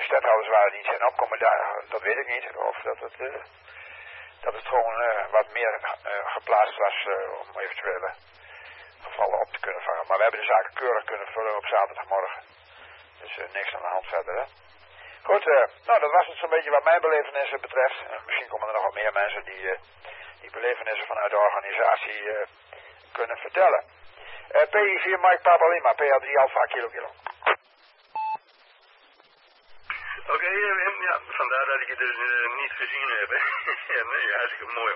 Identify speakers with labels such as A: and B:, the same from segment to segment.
A: stadhouders waren die zijn opkomen daar, dat weet ik niet. Of dat het gewoon wat meer geplaatst was om eventuele gevallen op te kunnen vangen. Maar we hebben de zaken keurig kunnen vullen op zaterdagmorgen. Dus niks aan de hand verder, hè. Goed, nou dat was het zo'n beetje wat mijn belevenissen betreft. Misschien komen er nog wat meer mensen die belevenissen vanuit de organisatie kunnen vertellen. PI4 Mike Papa Lima, PA3 Alpha Kilo Kilo.
B: Oké, Wim, ja, vandaar dat ik je dus niet gezien heb. Ja, nee, hartstikke mooi.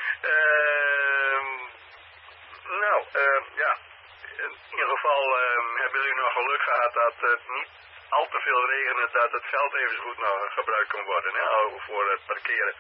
B: Ja, in ieder geval hebben jullie nog geluk gehad dat het niet al te veel regent, dat het veld even goed nog gebruikt kan worden, hè, voor het parkeren.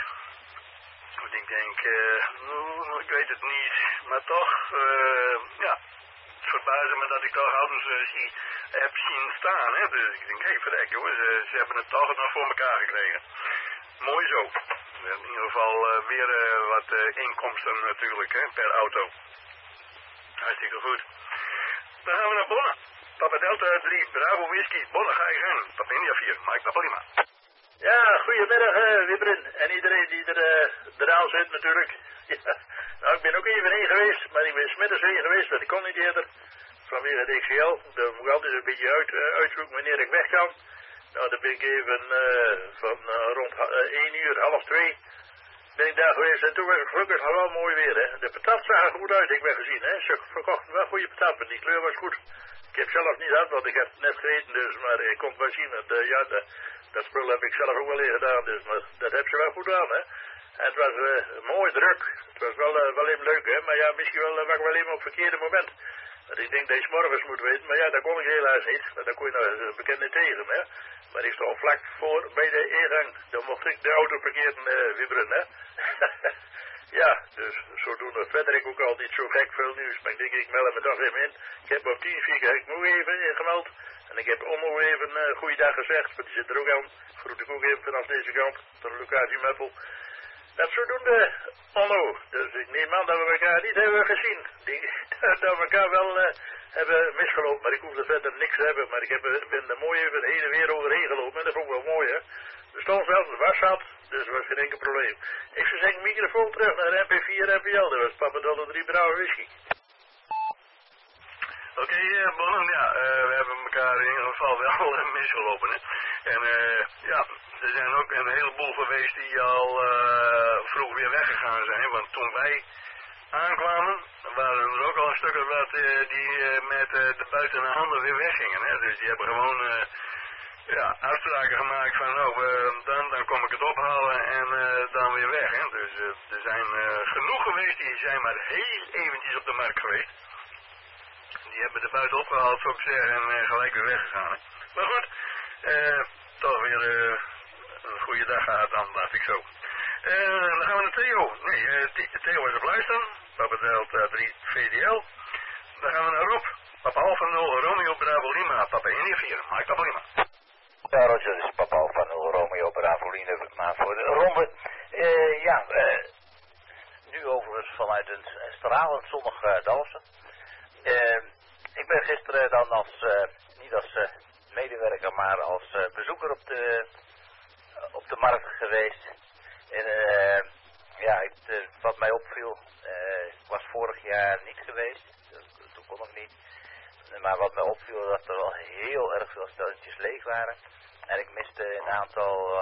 B: Ik denk, ik weet het niet, maar toch, ja, het verbaasde me dat ik toch auto's heb zien staan, hè. Dus ik denk, hé, verrek jongens, ze hebben het toch nog voor elkaar gekregen. Mooi zo. In ieder geval weer wat inkomsten natuurlijk, hè, per auto. Hartstikke goed. Dan gaan we naar Bonne. Papa Delta 3, Bravo Whisky. Bonne, ga je gang. Papa India 4, Mike Papa Lima.
C: Ja, goedemiddag Wibren en iedereen die eraan zit natuurlijk. Ja, nou, ik ben ook even heen geweest, maar ik ben 's middags heen geweest, want ik kon niet eerder. Vanwege de XL, daar moet ik altijd een beetje uitzoeken wanneer ik weg kan. Nou, dan ben ik even van rond 1 uur, half 2, ben ik daar geweest. En toen was het gelukkig nog wel mooi weer, hè. De patat zag er goed uit, ik ben gezien, hè. Ze verkochten wel goede patat, maar die kleur was goed. Ik heb zelf niet gehad, want ik heb het net gegeten, dus, maar ik kon het wel zien. Dat spul heb ik zelf ook wel eens gedaan, dus, maar dat heb ze wel goed aan, hè. En het was mooi druk. Het was wel even leuk, hè. Maar ja, misschien was ik wel even op het verkeerde moment. Want ik denk dat je 's morgens moet weten, maar ja, dat kon ik helaas niet. Want dan kon je nog een bekende tegen, hè. Maar ik stond vlak voor bij de ingang. Dan mocht ik de auto parkeren, Wibberen, hè. Ja, dus zodoende verder ik ook al niet zo gek veel nieuws. Maar ik denk, ik meld me toch even in. Ik heb op 10 heb ik nog even ingemeld. En ik heb Onno even goeiedag gezegd. Want die zit er ook aan. Groet ik ook even vanaf deze kant. Van de locatie Meppel. Dat zodoende, Onno. Dus ik neem aan dat we elkaar niet hebben gezien. Dat we elkaar wel hebben misgelopen. Maar ik hoefde verder niks te hebben. Maar ik ben er mooi even heen en weer overheen gelopen. En dat vond ik wel mooi, hè. Er stond zelfs een was had. Dus er was geen enkel probleem. Ik zou zeggen, microfoon terug naar MP4 en MPL. Dat was Papa Delta 3 Bravo Whisky.
B: Oké, Bonham, ja, we hebben elkaar in ieder geval wel misgelopen, hè. En ja, er zijn ook een heleboel geweest die al vroeg weer weggegaan zijn. Want toen wij aankwamen, waren er ook al een stuk of wat die met de buiten handen weer weggingen, hè. Dus die hebben gewoon ja, uitspraken gemaakt van, dan kom ik het ophalen en dan weer weg, hè. Dus er zijn genoeg geweest, die zijn maar heel eventjes op de markt geweest. Die hebben de buiten opgehaald, zou ik zeggen, en gelijk weer weggegaan, hè. Maar goed, toch weer een goede dag gehad dan, dacht ik zo. Dan gaan we naar Theo. Nee, Theo is op luisteren. Papa Delta 3 VDL. Dan gaan we naar Rob. Papa Alpha 0 Romeo Bravo Lima. Papa India 4. Mike Papa Lima.
D: Ja, Roger, dus Papa Alpha 0 Romeo Bravo Lima voor de ronde. Nu overigens vanuit een stralend zonnig Dalfsen. Ik ben gisteren dan niet als medewerker, maar als bezoeker op de markt geweest. En wat mij opviel, ik was vorig jaar niet geweest, toen kon ik niet. Maar wat mij opviel, dat er wel heel erg veel stelletjes leeg waren. En ik miste een aantal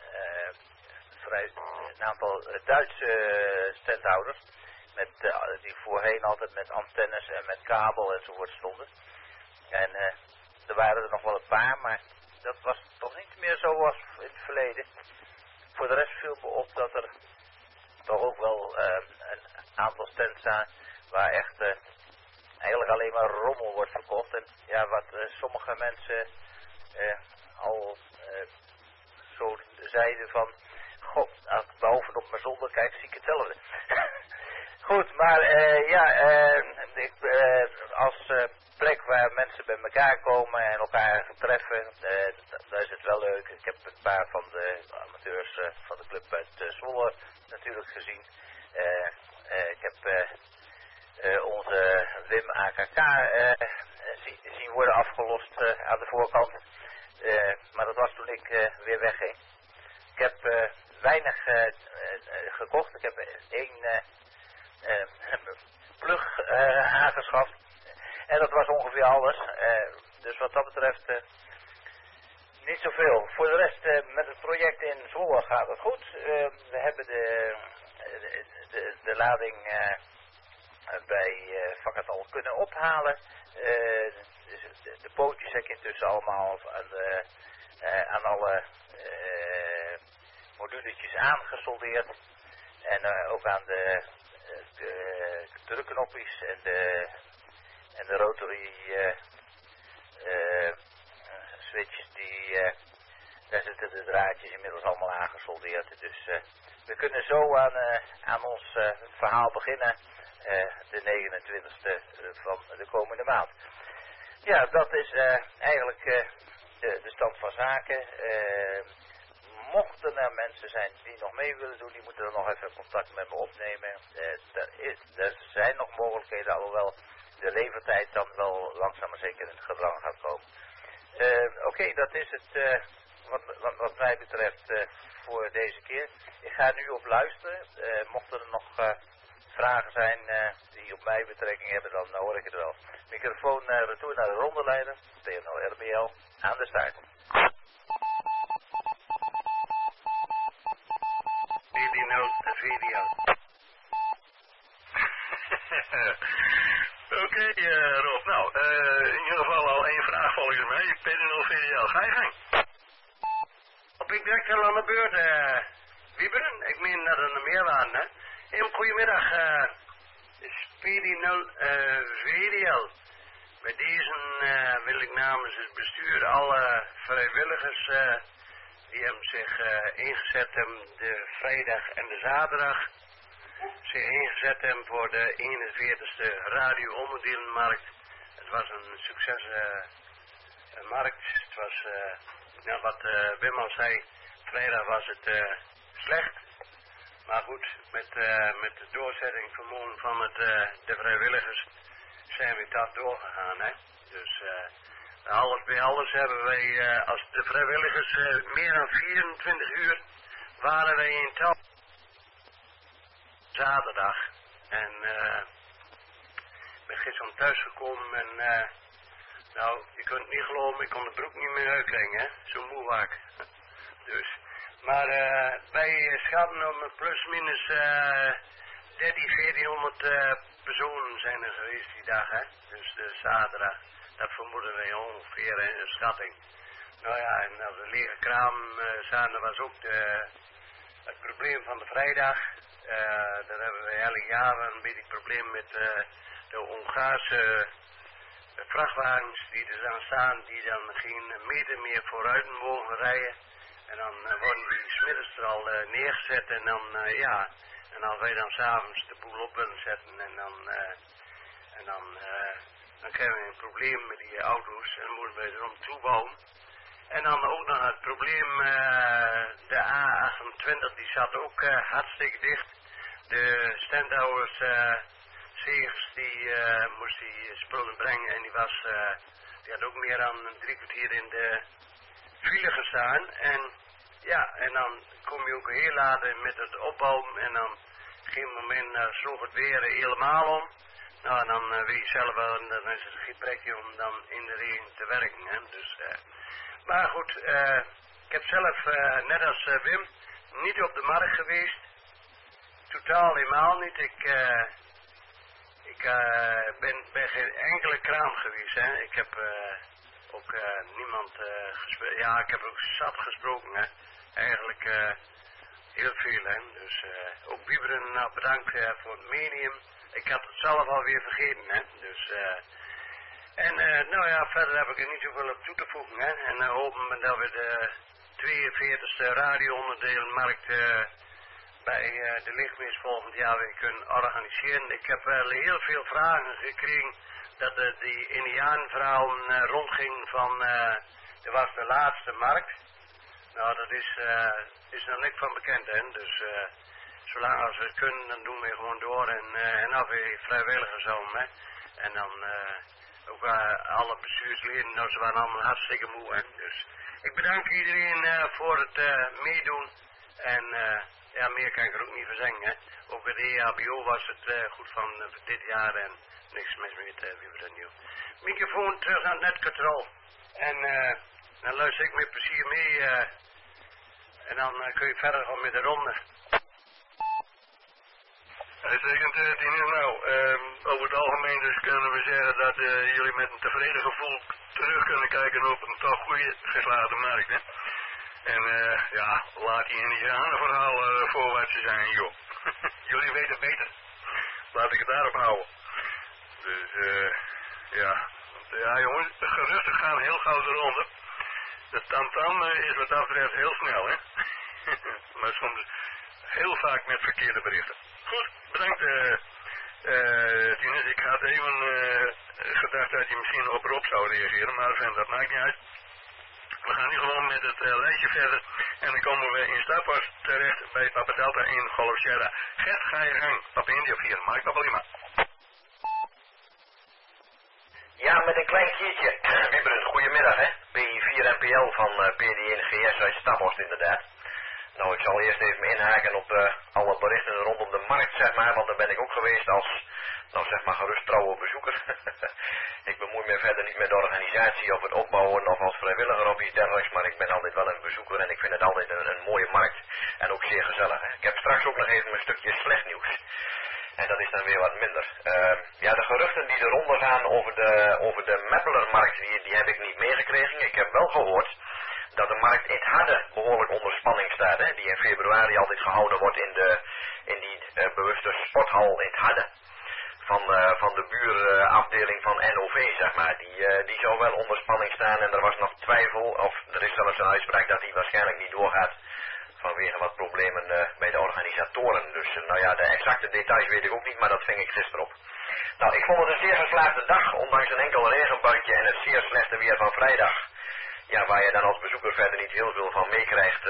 D: Duitse standhouders. Die voorheen altijd met antennes en met kabel enzovoort stonden. En er waren er nog wel een paar, maar dat was toch niet meer zoals in het verleden. Voor de rest viel me op dat er toch ook wel een aantal stands zijn waar echt eigenlijk alleen maar rommel wordt verkocht. En ja, wat sommige mensen al zo zeiden van, goh, als ik bovenop mijn zolder kijk, zie ik hetzelfde. Goed, maar als plek waar mensen bij elkaar komen en elkaar treffen, daar is het wel leuk. Ik heb een paar van de amateurs van de club uit Zwolle natuurlijk gezien. Ik heb onze Wim AKK zien worden afgelost aan de voorkant. Maar dat was toen ik weer wegging. Ik heb weinig gekocht. Ik heb één plug aangeschaft. En dat was ongeveer alles. Dus wat dat betreft niet zoveel. Voor de rest met het project in Zwolle gaat het goed. We hebben de lading bij Vakkertal kunnen ophalen. De pootjes heb ik intussen allemaal aan alle moduletjes aangesoldeerd. En ook aan de drukknopjes en de rotary switches, daar zitten de draadjes inmiddels allemaal aangesoldeerd. Dus we kunnen zo aan ons verhaal beginnen, de 29e van de komende maand. Ja, dat is eigenlijk de stand van zaken. Mochten er mensen zijn die nog mee willen doen, die moeten dan nog even contact met me opnemen. Er zijn nog mogelijkheden, alhoewel de levertijd dan wel langzaam maar zeker in het gedrang gaat komen. Oké, dat is het wat mij betreft voor deze keer. Ik ga nu op luisteren. Mochten er nog vragen zijn die op mij betrekking hebben, dan hoor ik het wel. Microfoon retour naar de rondeleider, TNO RBL, aan de start.
B: Video. Oké, Rob. Nou, in ieder geval al één vraag volgens mij. PDO VDL, ga je gang. Op ik direct al aan de beurt, Wieberen. Ik meen dat er nog meer waren, hè. Heel goedemiddag, PD0 VDL. Bij deze wil ik namens het bestuur alle vrijwilligers die hebben zich ingezet hebben de vrijdag en de zaterdag. Zich ingezet hebben voor de 41ste radio-onderdelenmarkt. Het was een succesmarkt. Het was, wat Wim al zei, vrijdag was het slecht. Maar goed, met de doorzetting van de vrijwilligers zijn we daar doorgegaan. Hè? Dus alles bij alles hebben wij, als de vrijwilligers meer dan 24 uur waren wij in touw. Zaterdag. En ik ben gisteren thuisgekomen en nou, je kunt het niet geloven, ik kon de broek niet meer uitkrijgen, hè. Zo moe was ik. Dus. Maar wij schatten om plus minus 1400 personen zijn er geweest die dag, hè. Dus de zaterdag. Dat vermoeden wij ongeveer in een schatting. Nou ja, en als de lege kraam zaten, was ook het probleem van de vrijdag. Daar hebben we elk jaar een beetje het probleem met de Hongaarse vrachtwagens die er dan staan, die dan geen meter meer vooruit mogen rijden. En dan worden die 's middags er al neergezet en dan, ja, en als wij dan s'avonds de boel op willen zetten en dan krijgen we een probleem met die auto's en dan moeten we erom toebouwen. En dan ook nog het probleem, de A28 die zat ook hartstikke dicht. De standhouders, Segers, die moest die spullen brengen en die had ook meer dan 3 kwartier in de file gestaan. En ja, en dan kom je ook heel laat met het opbouwen en dan op een gegeven moment sloeg het weer helemaal om. Nou, en dan weet je zelf wel, en dan is het geen pretje om dan in de regen te werken. Hè? Dus, maar goed, ik heb zelf, net als Wim, niet op de markt geweest. Totaal helemaal niet. Ik ben geen enkele kraam geweest. Hè? Ik heb ook niemand gesproken. Ja, ik heb ook zat gesproken. Hè? Eigenlijk heel veel. Hè? Dus ook Wieberen bedankt voor het medium. Ik had het zelf alweer vergeten. Hè? Dus, nou ja, verder heb ik er niet zoveel op toe te voegen. Hè? En hopen we dat we de 42e radio-onderdelenmarkt bij de lichtmis volgend jaar weer kunnen organiseren. Ik heb wel heel veel vragen gekregen dat die Indiaanvrouwen rondging van, dat was de laatste markt. Nou, dat is nog niks van bekend, hè. Dus zolang als we het kunnen, dan doen we gewoon door en af weer vrijwilligers om, hè. En dan ook alle bestuursleden, nou, ze waren allemaal hartstikke moe. Hè? Dus ik bedank iedereen voor het meedoen. En ja, meer kan ik er ook niet voor zeggen. Hè? Ook bij de EHBO was het goed van dit jaar en niks mis met wie nieuw. Microfoon terug aan het netcontrol. En dan luister ik met plezier mee. En dan kun je verder gaan met de ronde. Uitstekend, Tine. Nou, over het algemeen dus kunnen we zeggen dat jullie met een tevreden gevoel terug kunnen kijken op een toch goede geslaagde markt, hè. En ja, laat die Indianen verhaal voorwaarts zijn, joh. Jullie weten beter. Laat ik het daarop houden. Dus ja jongens, de geruchten gaan heel gauw eronder. De tamtam is wat dat betreft heel snel, hè. Maar soms heel vaak met verkeerde berichten. Goed, bedankt Tinus. Ik had even gedacht dat je misschien op Rob zou reageren, maar dat maakt niet uit. We gaan nu gewoon met het lijstje verder en dan komen we in Staphorst terecht bij Papa Delta in Golf Sierra. Gert, ga je gang. Papa India 4, Mike Papa Lima.
E: Ja, met een klein kiertje. Wieberen, goedemiddag hè. PI4NPL van PD1GS uit Staphorst inderdaad. Nou, ik zal eerst even inhaken op alle berichten rondom de markt, zeg maar, want daar ben ik ook geweest als, nou zeg maar, gerust trouwe bezoeker. Ik bemoei me verder niet met de organisatie of het opbouwen of als vrijwilliger of iets dergelijks, maar ik ben altijd wel een bezoeker en ik vind het altijd een mooie markt en ook zeer gezellig. Hè. Ik heb straks ook nog even een stukje slecht nieuws. En dat is dan weer wat minder. Ja, de geruchten die eronder gaan over de Meppelermarkt, die heb ik niet meegekregen. Ik heb wel gehoord dat de markt in het Harde behoorlijk onder spanning staat. Hè, die in februari altijd gehouden wordt in die bewuste sporthal in het Harde. Van de buurafdeling van NOV, zeg maar. Die zou wel onder spanning staan en er was nog twijfel, of er is zelfs een uitspraak dat die waarschijnlijk niet doorgaat. Vanwege wat problemen bij de organisatoren. Dus nou ja, de exacte details weet ik ook niet, maar dat ving ik gisteren op. Nou, ik vond het een zeer geslaagde dag, ondanks een enkel regenbuitje en het zeer slechte weer van vrijdag. Ja, waar je dan als bezoeker verder niet heel veel van meekrijgt,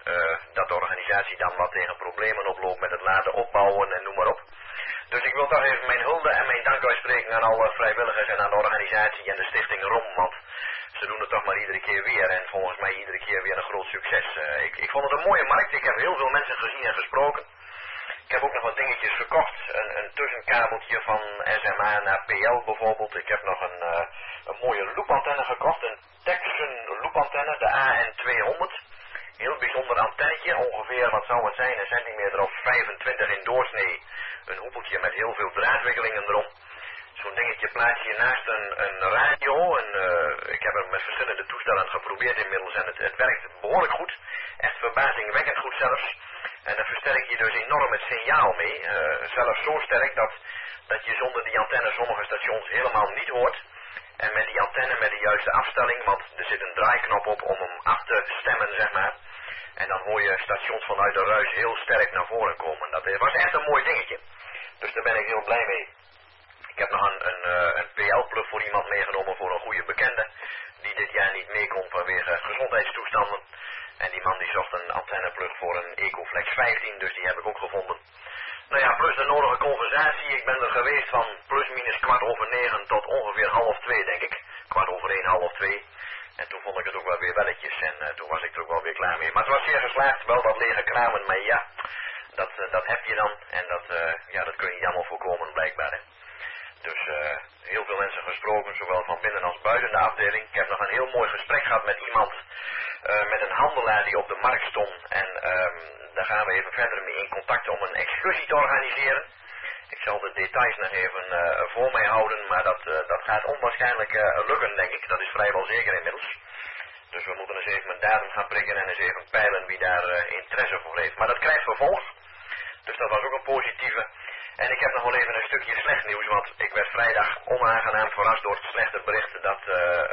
E: dat de organisatie dan wat tegen problemen oploopt met het laten opbouwen en noem maar op. Dus ik wil toch even mijn hulde en mijn dank uitspreken aan alle vrijwilligers en aan de organisatie en de stichting ROM, want ze doen het toch maar iedere keer weer en volgens mij iedere keer weer een groot succes. Ik vond het een mooie markt, ik heb heel veel mensen gezien en gesproken. Ik heb ook nog wat dingetjes verkocht, een tussenkabeltje van SMA naar PL bijvoorbeeld. Ik heb nog een mooie loopantenne gekocht, een Texan loopantenne, de AN200. Heel bijzonder antennetje, ongeveer, wat zou het zijn, een centimeter of 25 in doorsnee. Een hoepeltje met heel veel draadwikkelingen erom. Zo'n dingetje plaats je naast een radio. Ik heb hem met verschillende toestellen geprobeerd inmiddels en het werkt behoorlijk goed. Echt verbazingwekkend goed zelfs. En dan versterk je dus enorm het signaal mee. Zelfs zo sterk dat je zonder die antenne sommige stations helemaal niet hoort. En met die antenne met de juiste afstelling, want er zit een draaiknop op om hem af te stemmen, zeg maar. En dan hoor je stations vanuit de ruis heel sterk naar voren komen. Dat was echt een mooi dingetje. Dus daar ben ik heel blij mee. Ik heb nog een PL-plug voor iemand meegenomen voor een goede bekende. Die dit jaar niet mee kon vanwege gezondheidstoestanden. En die man die zocht een antenneplug voor een Ecoflex 15, dus die heb ik ook gevonden. Nou ja, plus de nodige conversatie. Ik ben er geweest van plus minus 9:15 tot ongeveer 1:30, denk ik. 1:15, 1:30. En toen vond ik het ook wel weer welletjes en toen was ik er ook wel weer klaar mee. Maar het was zeer geslaagd, wel wat lege kramen, maar ja, dat heb je dan. En dat kun je niet allemaal voorkomen blijkbaar. Hè. Dus heel veel mensen gesproken, zowel van binnen als buiten de afdeling. Ik heb nog een heel mooi gesprek gehad met iemand, met een handelaar die op de markt stond. En daar gaan we even verder mee in contact om een excursie te organiseren. Ik zal de details nog even voor mij houden, maar dat gaat onwaarschijnlijk lukken, denk ik. Dat is vrijwel zeker inmiddels. Dus we moeten eens even een datum gaan prikken en eens even peilen wie daar interesse voor heeft. Maar dat krijgt vervolg. Dus dat was ook een positieve. En ik heb nog wel even een stukje slecht nieuws, want ik werd vrijdag onaangenaam verrast door het slechte bericht dat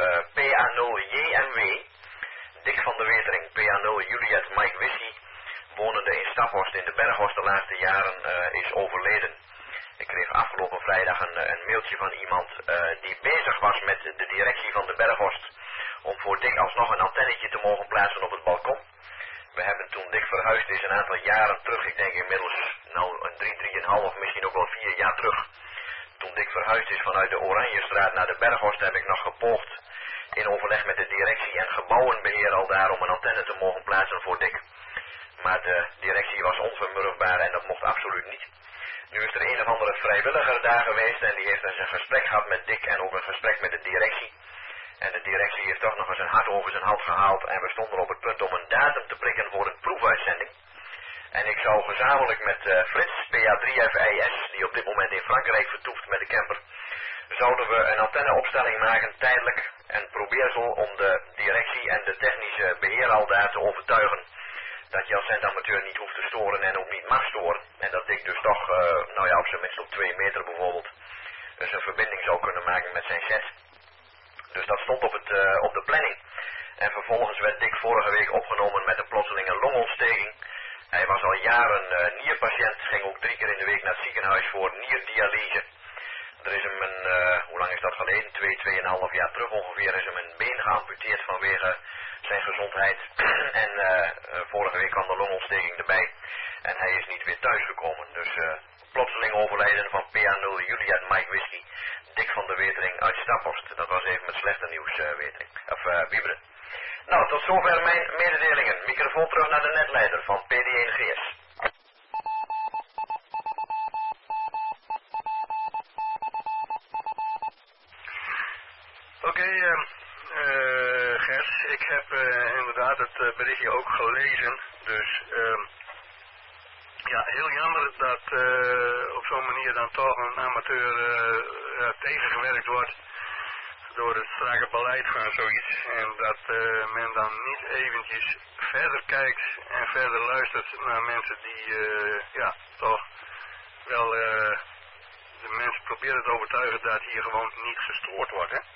E: PA0JMW, Dick van der Wetering, PA0 Juliet Mike Wissy, wonende in Staphorst in de Berghorst de laatste jaren, is overleden. Ik kreeg afgelopen vrijdag een mailtje van iemand die bezig was met de directie van de Berghorst om voor Dick alsnog een antennetje te mogen plaatsen op het balkon. We hebben toen Dick verhuisd is een aantal jaren terug, ik denk inmiddels nou een 3,5, misschien ook wel 4 jaar terug. Toen Dick verhuisd is vanuit de Oranjestraat naar de Berghorst, heb ik nog gepoogd in overleg met de directie en gebouwenbeheer al daar om een antenne te mogen plaatsen voor Dick. Maar de directie was onvermurfbaar en dat mocht absoluut niet. Nu is er een of andere vrijwilliger daar geweest en die heeft dus een gesprek gehad met Dick en ook een gesprek met de directie. En de directie heeft toch nog eens een hart over zijn hand gehaald en we stonden op het punt om een datum te prikken voor een proefuitzending. En ik zou gezamenlijk met Frits, PA3FIS, die op dit moment in Frankrijk vertoeft met de camper, zouden we een antenneopstelling maken tijdelijk en probeersel om de directie en de technische beheer al daar te overtuigen dat je als zendamateur niet hoeft te storen en ook niet mag storen. En dat ik dus toch, op zijn minst op 2 meter bijvoorbeeld, dus een verbinding zou kunnen maken met zijn set. Dus dat stond op de planning. En vervolgens werd Dick vorige week opgenomen met een plotselinge longontsteking. Hij was al jaren nierpatiënt, ging ook 3 keer in de week naar het ziekenhuis voor nierdialyse. Er is hem hoe lang is dat geleden? 2,5 jaar terug ongeveer is hem een been geamputeerd vanwege zijn gezondheid. En vorige week kwam de longontsteking erbij. En hij is niet weer thuisgekomen. Dus plotseling overlijden van PA0 Juliet Mike Whisky, Dick van der Wetering uit Staphorst. Dat was even het slechte nieuws, Wieberen. Nou, tot zover mijn mededelingen. Microfoon terug naar de netleider van PD1GS.
B: Oké, Gert, ik heb inderdaad het berichtje ook gelezen. Dus ja, heel jammer dat op zo'n manier dan toch een amateur tegengewerkt wordt door het strakke beleid van zoiets. En dat men dan niet eventjes verder kijkt en verder luistert naar mensen die toch wel de mensen proberen te overtuigen dat hier gewoon niet gestoord wordt. Hè?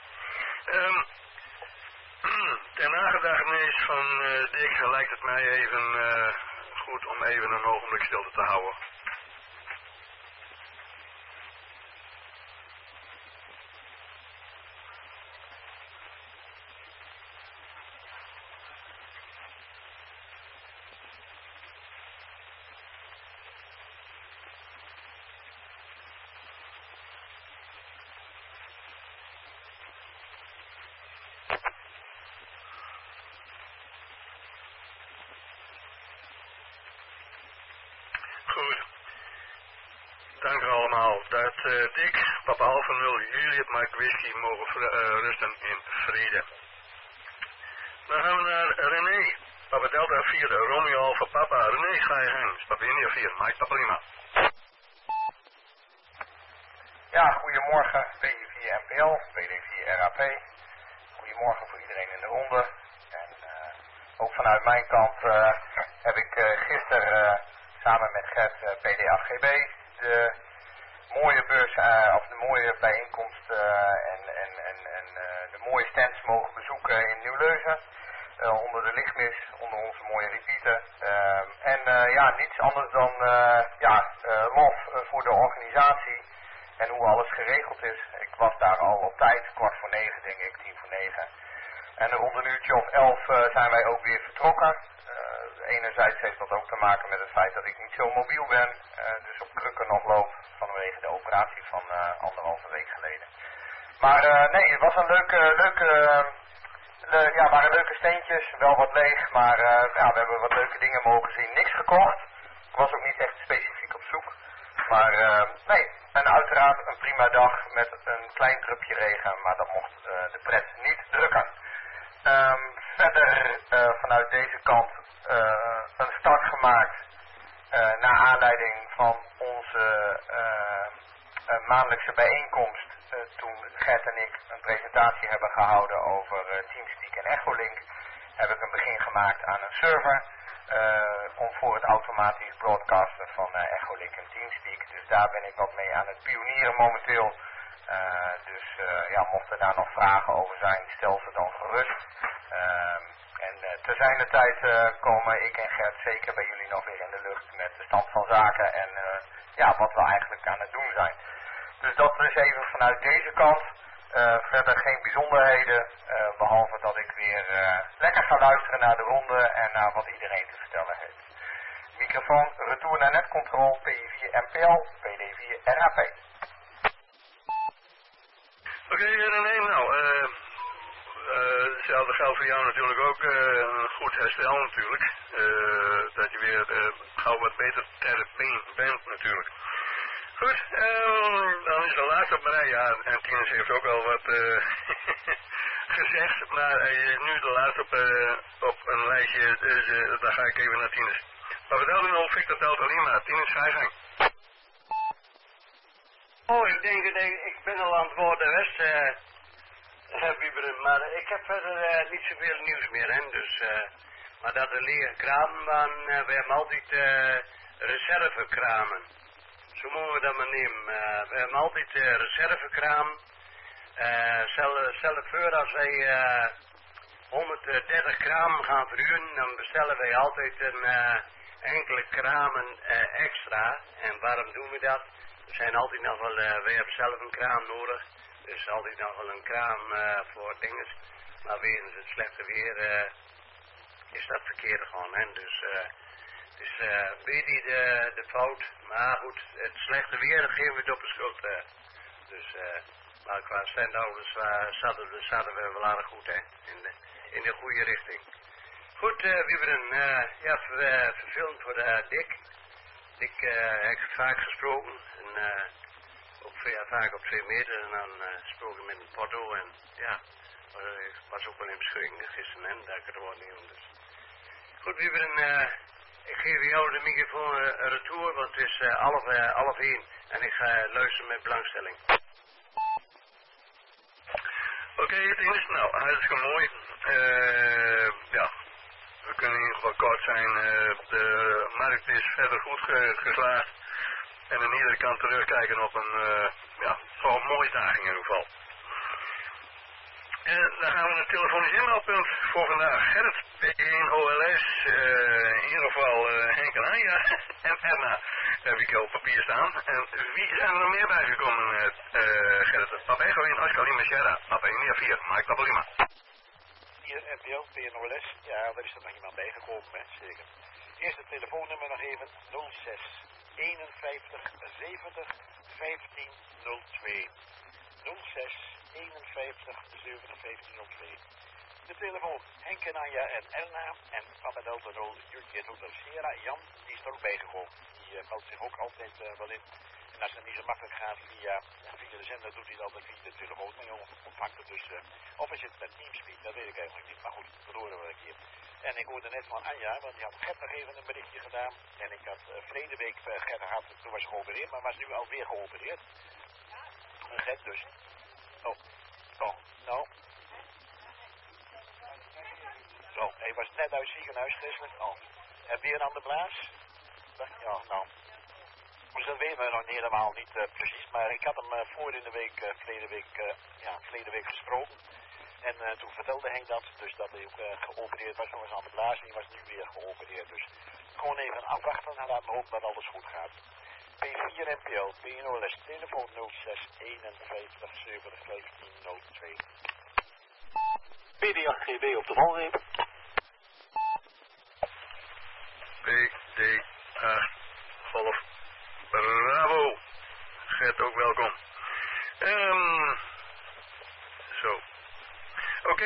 B: Ter nagedachtenis van Dick lijkt het mij even goed om even een ogenblik stilte te houden. Goed. Dank u allemaal. Dat Dick, Papa Alpha 0, Juliet Mike Whisky mogen rusten in vrede. Dan gaan we naar René. Papa Delta 4, Romeo Alpha Papa. René, ga je gang. Papa India 4, Mike Papa Lima.
F: Ja, goedemorgen. PD4 NPL, PD4 RAP. Goedemorgen voor iedereen in de ronde. En ook vanuit mijn kant heb ik gisteren samen met Gert PD8GB de mooie beurs, of de mooie bijeenkomst en de mooie stands mogen bezoeken in Nieuw-Leuzen. Onder de lichtmis, onder onze mooie repeater. Niets anders dan lof voor de organisatie en hoe alles geregeld is. Ik was daar al op tijd, 8:45 denk ik, 10:45. En rond een uurtje of 11 zijn wij ook weer vertrokken. Enerzijds heeft dat ook te maken met het feit dat ik niet zo mobiel ben, dus op krukken nog loop vanwege de operatie van 1,5 week geleden. Maar het was een waren leuke steentjes, wel wat leeg, maar we hebben wat leuke dingen mogen zien. Niks gekocht, ik was ook niet echt specifiek op zoek. Maar en uiteraard een prima dag met een klein drupje regen, maar dat mocht de pret niet drukken. Verder vanuit deze kant een start gemaakt naar aanleiding van onze maandelijkse bijeenkomst. Toen Gert en ik een presentatie hebben gehouden over Teamspeak en Echolink, heb ik een begin gemaakt aan een server voor het automatisch broadcasten van Echolink en Teamspeak. Dus daar ben ik wat mee aan het pionieren momenteel. Mochten daar nog vragen over zijn, stel ze dan gerust. Te zijner tijd komen ik en Gert zeker bij jullie nog weer in de lucht met de stand van zaken en wat we eigenlijk aan het doen zijn. Dus dat is even vanuit deze kant. Verder geen bijzonderheden, behalve dat ik weer lekker ga luisteren naar de ronde en naar wat iedereen te vertellen heeft. Microfoon, retour naar netcontrol, PI4 NPL, PD4 RAP.
B: Oké, René, nou, hetzelfde geldt voor jou natuurlijk ook. Een goed herstel natuurlijk. Dat je weer gauw wat beter ter been bent natuurlijk. Goed, dan is de laatste op rij. Ja, en Tinus heeft ook al wat gezegd, maar hij is nu de laatste op een lijstje, dus daar ga ik even naar Tinus. Maar vertel me nog, Victor Delta Lima. Tinus, ga je gang.
G: Oh, ik denk dat ik ben al aan het woord West, Wieberen, maar ik heb verder niet zoveel nieuws meer, hè, dus, maar dat er lege kramen waren, we hebben altijd reservekramen. Zo moeten we dat maar nemen. We hebben altijd reservekramen. Stel voor als wij 130 kramen gaan verhuren, dan bestellen wij altijd een enkele kramen extra. En waarom doen we dat? Er zijn altijd nog wel, wij hebben zelf een kraam nodig. Dus altijd nog wel een kraam voor dingen. Maar wegens het slechte weer is dat verkeerd gewoon. Hè? Dus weet je de fout. Maar goed, het slechte weer, dat geven we het op de schuld. Maar qua standhouders zaten we wel aardig goed, hè. In de goede richting. Goed, Wieberen, ja, verfilmd voor Dick. Dick heb ik vaak gesproken. En ook vaak op 2 meter. En dan gesproken met een Porto. En ja, was ook wel in beschikking gisteren, hè. Dat ik het woord niet om. Dus. Goed, Wieberen, ik geef jou de microfoon retour, want het is 12:30 en ik ga luisteren met belangstelling.
B: Oké, het is nou hartstikke mooi. Ja, we kunnen in ieder geval kort zijn. De markt is verder goed geslaagd. En aan iedere kant terugkijken op een gewoon mooie dag in ieder geval. En dan gaan we naar het telefonisch inmeldpunt voor vandaag. Gerrit, P1OLS, in ieder geval Henk en Anja en Erna heb ik op papier staan. En wie zijn er nog meer bijgekomen, Gerrit? Papa Echo in Oscar Lima Sierra, Papa India 4, Mike Papa Lima.
A: Hier NPO, P1OLS, ja, daar is er nog iemand bijgekomen, hè, zeker. Eerst het telefoonnummer nog even, 06 51 70 15 02. 06 51 70 15 02. De telefoon Henk en Anja en Elna en Papa Delta 0 Juliet Hotel Sierra. Jan, die is er ook bijgekomen. Die meldt zich ook altijd wel in. En als het niet zo makkelijk gaat via de zender, doet hij het altijd via de telefoon. Maar jongen, ontvangt het dus. Of is het met Teamspeak, dat weet ik eigenlijk niet. Maar goed, dat horen we een keer. En ik hoorde net van Anja, want die had Gert nog even een berichtje gedaan. En ik had verleden week Gert gehad, toen was geopereerd, maar was nu alweer geopereerd. Gert dus. Oh, nou. Zo, hij was net uit het ziekenhuis gisteren. Oh, heb je een aan de blaas? Ja, nou. Dus dat weten we nog niet helemaal niet precies, maar ik had hem verleden week gesproken. En toen vertelde Henk dat, dus dat hij ook geopereerd was, nog eens aan de blaas en hij was nu weer geopereerd. Dus gewoon even afwachten en laten we hopen dat alles goed gaat. P4 NPL, P1OLS, telefoon 06 51 70 15 02. PD8GB op de valreep.
B: PD8 Golf Bravo. Gert ook welkom. Zo. Oké,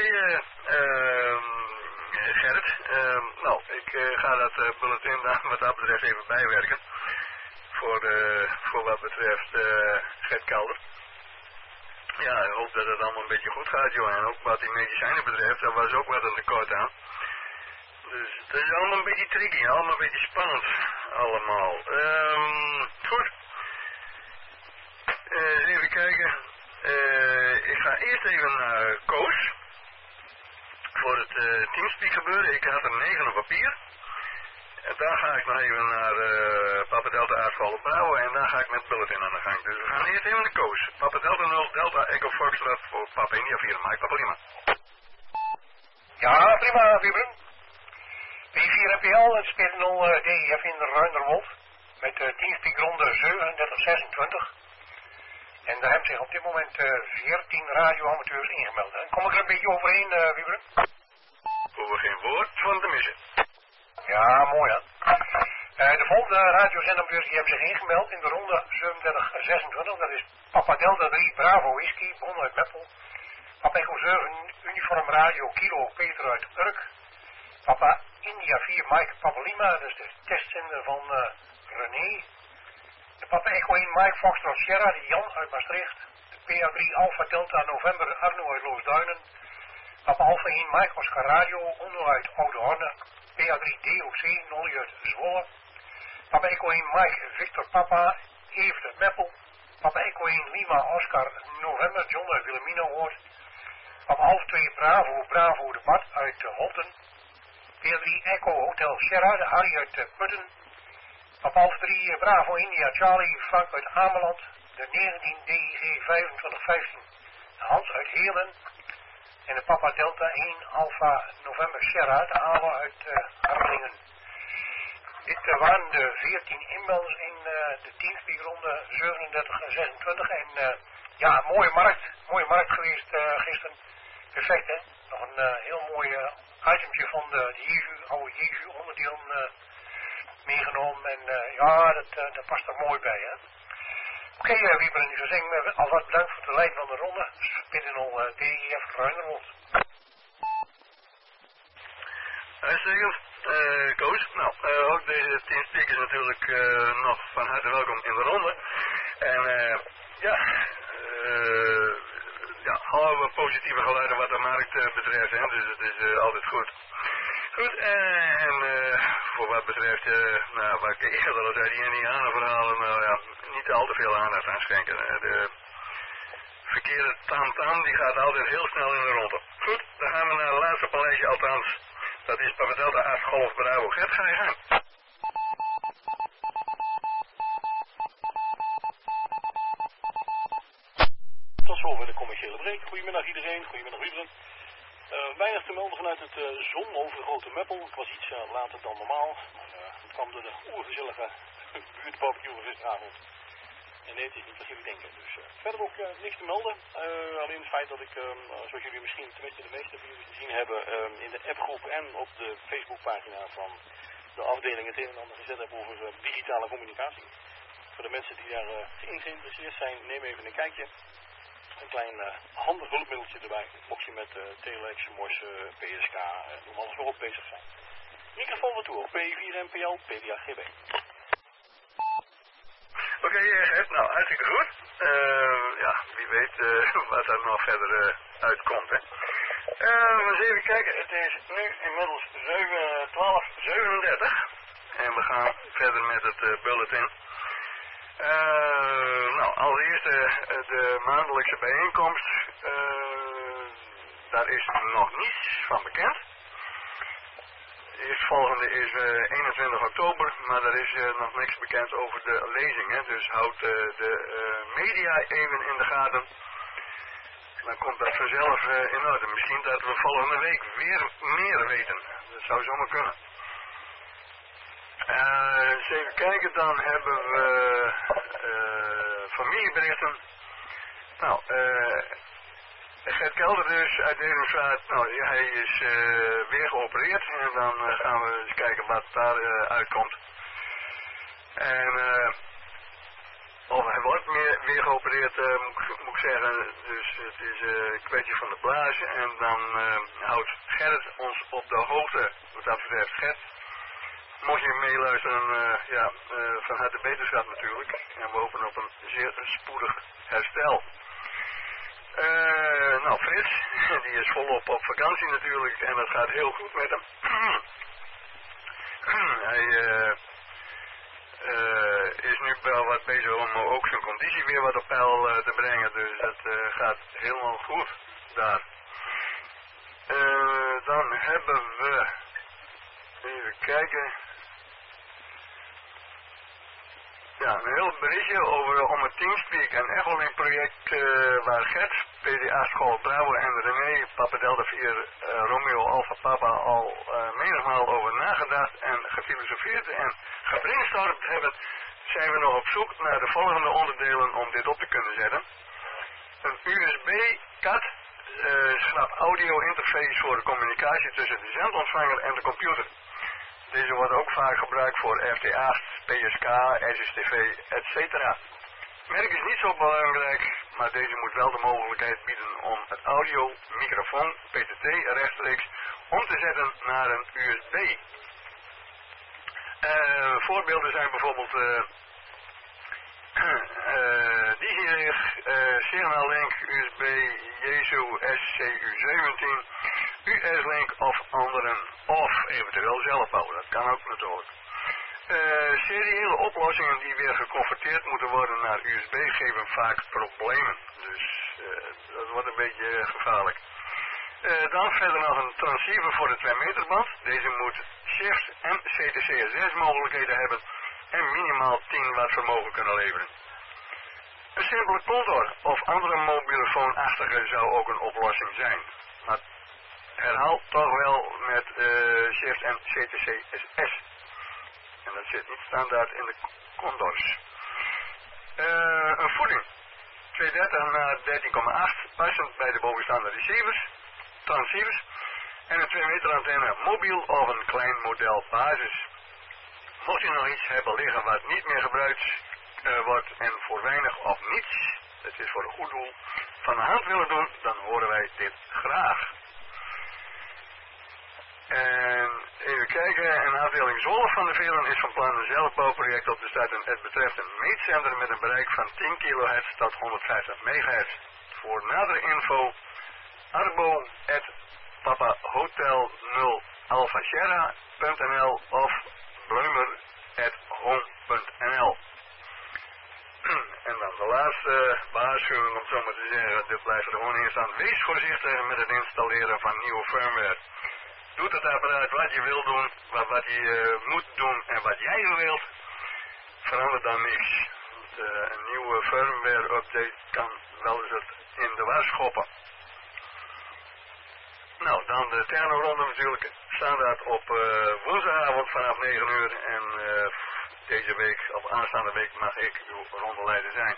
B: Gerrit. Nou, ik ga dat bulletin wat dat betreft even bijwerken. Voor wat betreft Gert Kelder. Ja, ik hoop dat het allemaal een beetje goed gaat, joh. En ook wat die medicijnen betreft, daar was ook wat een tekort aan. Dus het is allemaal een beetje tricky, allemaal een beetje spannend. Allemaal. Goed. Even kijken. Ik ga eerst even naar Koos. Voor het Teamspeak gebeuren. Ik had er 9 op papier. En daar ga ik nog even naar Papa Delta Aardval Bravo en daar ga ik met bulletin aan de gang. Dus we gaan eerst even naar Koos. Papa Delta 0, Delta Echo Foxtrot voor Papa India 4, Mike Papa Lima.
F: Ja, prima, Wiebren. P4NPL, het speelt 0 DIF in de Ruinderwolf. Met Teamspeak ronde 3726. En daar hebben zich op dit moment 14 radioamateurs ingemeld. En kom ik er een beetje overheen, Wiebren?
B: Hoeven geen woord van te missen.
F: Ja, mooi hè. De volgende radiozendamateurs die hebben zich ingemeld in de ronde 3726. Dat is Papa Delta 3 Bravo Whisky, Bon uit Meppel. Papa Echo 7 Uniform Radio Kilo Peter uit Urk. Papa India 4 Mike Papa Lima, dat is de testzender van René. De Papa Echo 1 Mike Foxtrot Sierra, die Jan uit Maastricht. De PA3 Alpha Delta November Arno uit Loosduinen. Papa Alpha 1 Mike Oscar Radio Onno uit Oude Horne. PA3 DOC Nolly uit Zwolle. Papa Echo 1 Mike Victor Papa Evert uit Meppel. Papa Echo 1 Lima Oscar November John uit Wilhelmina Hoort. Papa half 2 Bravo de Bart uit Holten. PA3 Echo Hotel Sierra, de Harry uit Putten. Papa half 3 Bravo India Charlie Frank uit Ameland. De 19 DIG 2515 Hans uit Heerlen. En de Papa Delta 1 Alpha November Sierra, de Ava uit Harlingen. Dit waren de 14 inmelders in de teamspeakronde 37 en 26. En ja, mooie markt geweest gisteren. Perfect, hè? Nog een heel mooi itemje van de oude Jezu onderdeel meegenomen. En ja, dat past er mooi bij, hè? Oké, Wieberen, ik zou zeggen, alvast bedankt voor de leiding van de ronde. Spitten al DIF Ruinerold.
B: Uitstekend, Koos. Nou, ook deze 10 speakers natuurlijk nog van harte welkom in de ronde. En alle positieve geluiden wat de markt betreft, hè, dus het is altijd goed. Goed, en voor wat betreft, wat ik eerder al zei, die Indianenverhalen, nou ja, niet al te veel aandacht aan schenken. De verkeerde tam-tam, die gaat altijd heel snel in de ronde. Goed, dan gaan we naar het laatste paleisje, althans. Dat is Papa Delta 8 Golf Bravo. Gert, ga je gaan.
H: Tot zover de commerciële break. Goedemiddag iedereen, goedemiddag Wieberen. Weinig te melden vanuit het zonovergrote Meppel. Ik was iets later dan normaal. Maar het kwam door de oergezellige buurtbarbecue gisteravond. En nee, het is niet wat jullie denken. Dus verder ook niks te melden. Alleen het feit dat ik, zoals jullie misschien, tenminste de meeste van jullie gezien hebben, in de appgroep en op de Facebookpagina van de afdeling het een en ander gezet heb over digitale communicatie. Voor de mensen die daar geïnteresseerd zijn, neem even een kijkje. Een klein handig hulpmiddeltje erbij, mocht je met Telex, MOS, PSK, noem alles maar op bezig zijn. Microfoon weer toe op P4NPL, PDA-GB.
B: Oké, Gert, nou, hartstikke goed. Ja, wie weet wat er nog verder uitkomt, hè. We eens even kijken, het is nu inmiddels 12:37 en we gaan verder met het bulletin. Nou, als eerste de maandelijkse bijeenkomst, daar is nog niets van bekend. De eerstvolgende is 21 oktober, maar er is nog niks bekend over de lezingen. Dus houd de media even in de gaten. Dan komt dat vanzelf in orde. Misschien dat we volgende week weer meer weten. Dat zou zomaar kunnen. Eens even kijken, dan hebben we familieberichten. Nou, Gert Kelder dus uit Derenstraat, nou, hij is weer geopereerd en dan gaan we eens kijken wat daar uitkomt. En of hij wordt weer geopereerd, moet ik zeggen, dus het is een kwestie van de blaas en dan houdt Gerrit ons op de hoogte wat dat betreft. Gert, mocht je meeluisteren, van harte beterschap natuurlijk en we hopen op een zeer spoedig herstel. Nou, Frits, die is volop op vakantie natuurlijk en dat gaat heel goed met hem. Hij is nu wel wat bezig om ook zijn conditie weer wat op peil te brengen, dus dat gaat helemaal goed daar. Dan hebben we, even kijken, ja, een heel berichtje om het Teamspeak en Echolink project waar Gert, PDA School Bravo en René, Papa Delta 4, Romeo Alpha Papa al menigmaal over nagedacht en gefilosofeerd en gebrainstormd hebben, zijn we nog op zoek naar de volgende onderdelen om dit op te kunnen zetten. Een USB-CAT audio interface voor de communicatie tussen de zendontvanger en de computer. Deze wordt ook vaak gebruikt voor FT8, PSK, SSTV, etc. Merk is niet zo belangrijk, maar deze moet wel de mogelijkheid bieden om het audio, microfoon, PTT rechtstreeks om te zetten naar een USB. Voorbeelden zijn bijvoorbeeld DigiRig, Signal-Link, USB, Jesu, SCU17, US-Link of anderen. Of eventueel zelf bouwen, dat kan ook natuurlijk. Seriële oplossingen die weer geconverteerd moeten worden naar USB geven vaak problemen. Dus dat wordt een beetje gevaarlijk. Dan verder nog een transceiver voor de 2 meter band. Deze moet shift en CTCSS mogelijkheden hebben en minimaal 10 watt vermogen kunnen leveren. Een simpele Condor of andere mobielefoonachtige zou ook een oplossing zijn. Maar herhaal toch wel met shift en CTCSS. En dat zit niet standaard in de Condors. Een voeding. 230 naar 13,8 passend bij de bovenstaande transceivers. En een 2 meter antenne mobiel of een klein model basis. Mocht u nog iets hebben liggen wat niet meer gebruikt wordt en voor weinig of niets, het is voor een goed doel, van de hand willen doen, dan horen wij dit graag. En even kijken, een afdeling Zwolle van de Veren is van plan een zelfbouwproject op te starten. Het betreft een meetzender met een bereik van 10 kHz tot 150 MHz. Voor nadere info, arbo@papahotel0alpha-sierra.nl of bleumer@home.nl. En dan de laatste waarschuwing, om zo maar te zeggen, dit blijft er gewoon in staan. Wees voorzichtig met het installeren van nieuwe firmware. Doet het apparaat wat je wil doen, wat je moet doen en wat jij wilt, verandert dan niks. Want, een nieuwe firmware update kan wel eens het in de war schoppen. Nou, dan de technoronde natuurlijk, standaard op woensdagavond vanaf 9 uur en deze week, of aanstaande week, mag ik uw rondeleider zijn.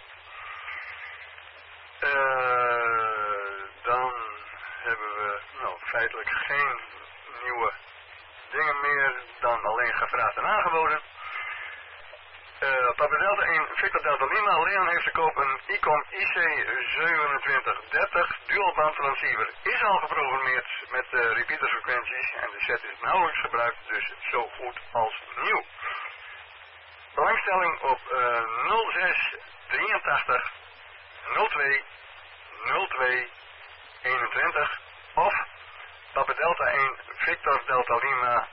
B: Dan hebben we feitelijk geen nieuwe dingen meer dan alleen gevraagd en aangeboden. Papa Delta 1, Victor Delta Lima, Leon heeft te koop een Icom IC2730 dualband transceiver. Is al geprogrammeerd met repeatersfrequenties en de set is nauwelijks gebruikt, dus zo goed als nieuw. Belangstelling op 06 83 02 02 21 of Papa Delta 1 Victor Delta Lima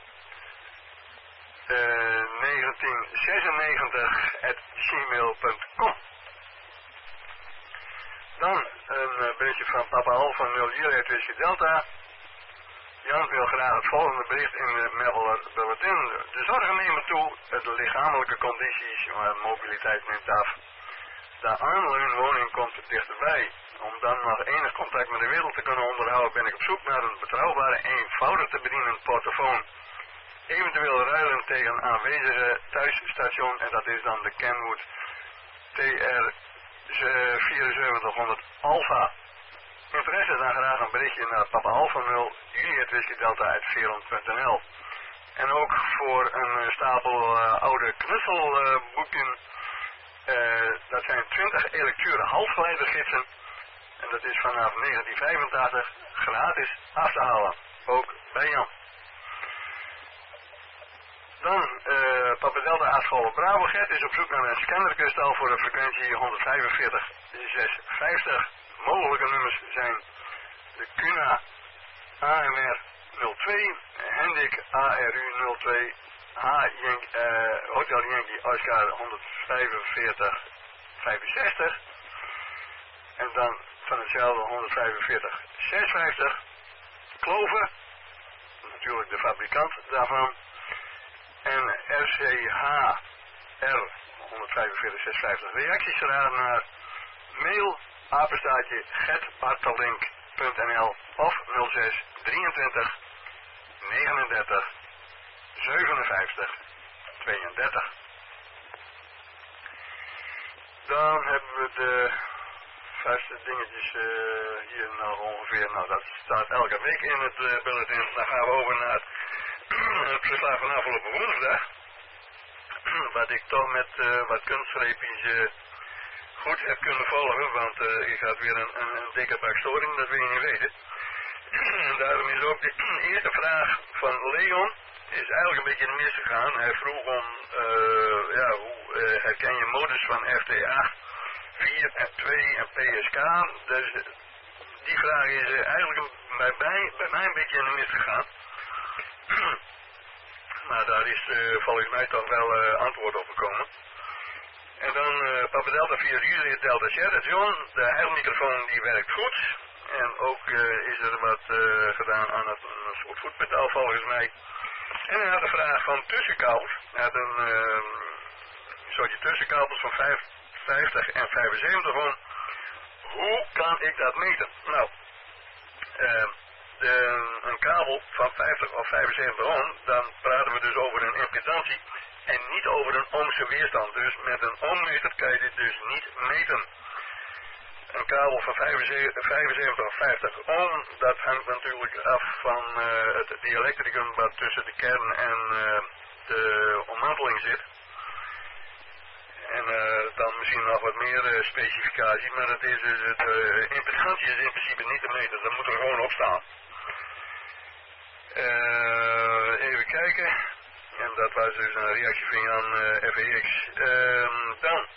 B: 1996@gmail.com. Dan een berichtje van Papa Alpha 0 Juliet Whisky Delta. Jan wil graag het volgende bericht in de Melbourne Bulletin. De zorgen nemen toe, de lichamelijke condities, mobiliteit neemt af. De aanleunwoning komt dichterbij. Om dan nog enig contact met de wereld te kunnen onderhouden ben ik op zoek naar een betrouwbare, eenvoudig te bedienen portofoon. Eventueel ruilen tegen aanwezige thuisstation en dat is dan de Kenwood TR 7400 Alpha. Interesse dan graag een berichtje naar Papa Alpha 0 Juliet Whisky Delta @veron.nl. En ook voor een stapel oude knutselboeken. Dat zijn 20 lecture halfgeleidergidsen. En dat is vanaf 1985 gratis af te halen. Ook bij Jan. Dan Papa Delta Aarschool Bravo Gert is op zoek naar een scannerkristal voor de frequentie 145-650. Mogelijke nummers zijn de Cuna AMR 02, Hendrik ARU 02, Hotel Yankee Oscar 145-65 en dan van hetzelfde 145-650 Clover, natuurlijk de fabrikant daarvan, en RCH R 145-650. Reacties graag naar mail @getbartelink.nl of 06 23 39 57 32. Dan hebben we de vaste dingetjes hier nog ongeveer. Nou, dat staat elke week in het bulletin. Dan gaan we over naar het verslag van afgelopen woensdag. Wat ik toch met wat kunstgreepjes goed heb kunnen volgen, want ik had weer een dikke bak storing, dat wil je niet weten. En daarom is ook de eerste vraag van Leon is eigenlijk een beetje in de mis gegaan. Hij vroeg om, hoe herken je modus van FT8, 4 en 2 en PSK. Dus die vraag is eigenlijk bij mij een beetje in de mis gegaan. Maar daar is volgens mij toch wel antwoord op gekomen. En dan Papa Delta 4 Juliet Delta Sierra John, de heilmicrofoon die werkt goed. En ook is er wat gedaan aan een soort voetpedaal volgens mij. En hij had een vraag van tussenkabels. Hij had een soortje tussenkabels van 50 en 75 ohm. Hoe kan ik dat meten? Nou, een kabel van 50 of 75 ohm, dan praten we dus over een impedantie en niet over een ohmse weerstand. Dus met een ohmmeter kan je dit dus niet meten. Een kabel van 75 of 50 ohm, dat hangt natuurlijk af van het dieelektricum wat tussen de kern en de ommanteling zit. En dan misschien nog wat meer specificatie, maar dat is dus de impedantie is in principe niet te meten, dat moet er gewoon op staan. Even kijken, en dat was dus een reactie van Jan FEX. Dan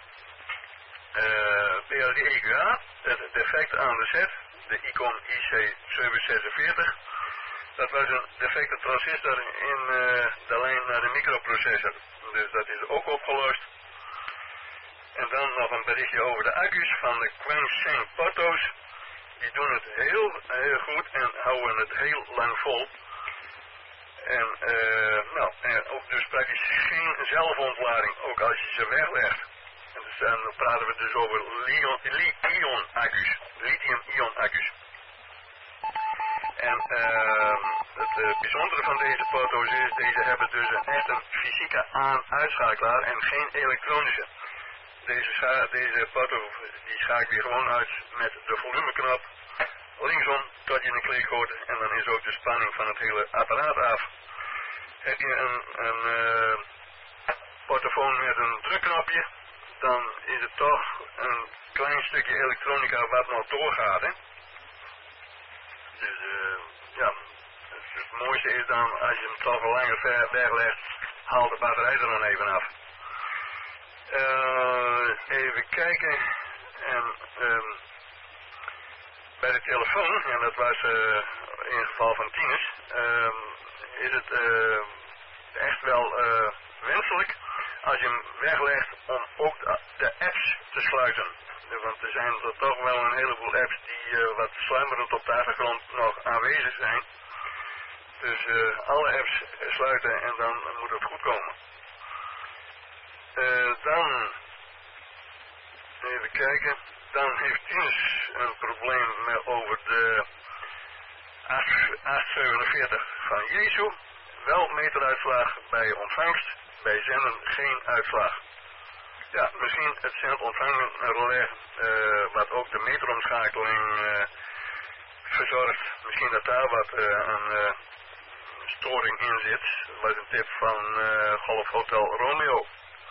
B: PLD EQA, het defect aan de set, de Icon IC746. Dat was een defecte transistor in de lijn naar de microprocessor. Dus dat is ook opgelost. En dan nog een berichtje over de accu's van de Quansheng Porto's. Die doen het heel goed en houden het heel lang vol. En ook dus praktisch geen zelfontlading, ook als je ze weglegt. En dus dan praten we dus over lithium-ion accu's. En het bijzondere van deze porto's is, deze hebben dus echt een fysieke aan-uitschakelaar en geen elektronische. Deze porto die schakel je gewoon uit met de volumeknop linksom tot je een klik hoort en dan is ook de spanning van het hele apparaat af. Heb je een portofoon met een drukknopje, dan is het toch een klein stukje elektronica wat nog doorgaat. Hè? Dus het mooiste is dan als je hem toch al langer ver weglegt, haal de batterij er dan even af. Even kijken. En bij de telefoon, en dat was in het geval van Tinus, is het echt wel wenselijk als je hem weglegt om ook de apps te sluiten. Want er zijn er toch wel een heleboel apps die wat sluimerend op de achtergrond nog aanwezig zijn. Dus alle apps sluiten en dan moet het goed komen. Dan, even kijken, dan heeft Tinus een probleem over de 847 van Jezu. Wel meteruitslag bij ontvangst, bij zenden geen uitslag. Ja, misschien het zend-ontvangen relais, wat ook de meteromschakeling verzorgt. Misschien dat daar wat een storing in zit. Dat was een tip van Golf Hotel Romeo.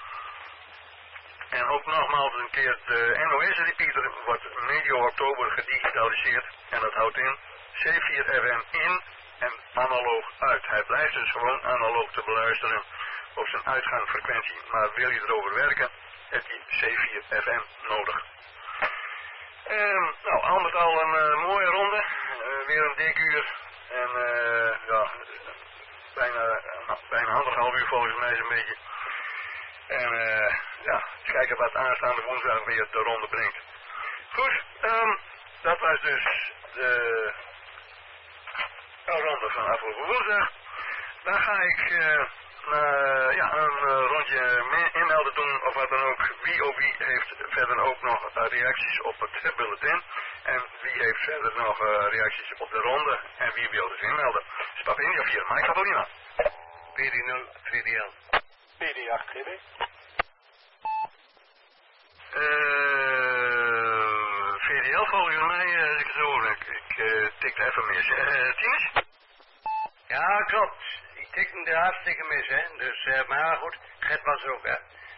B: En ook nogmaals een keer de NOS-repeater wordt medio oktober gedigitaliseerd. En dat houdt in C4 FM in en analoog uit. Hij blijft dus gewoon analoog te beluisteren op zijn uitgangsfrequentie. Maar wil je erover werken, heb je C4 FM nodig. Al met al een mooie ronde. Weer een dik uur. En bijna anderhalf uur volgens mij zo'n beetje. En eens kijken wat aanstaande woensdag weer de ronde brengt. Goed, dat was dus de ronde van afgelopen woensdag. Dan ga ik een rondje inmelden doen of wat dan ook. Wie heeft verder ook nog reacties op het bulletin. En wie heeft verder nog reacties op de ronde. En wie wil dus inmelden. Spap India 4, Mike Paulina.
G: PD0, VDL.
H: PD8GB.
B: VDL volgens mij, als ik zo, ik tikte even mis. Tinus?
G: Ja, klopt. Ik tikte hartstikke mis, hè. Dus, maar goed, Gert was er ook, hè.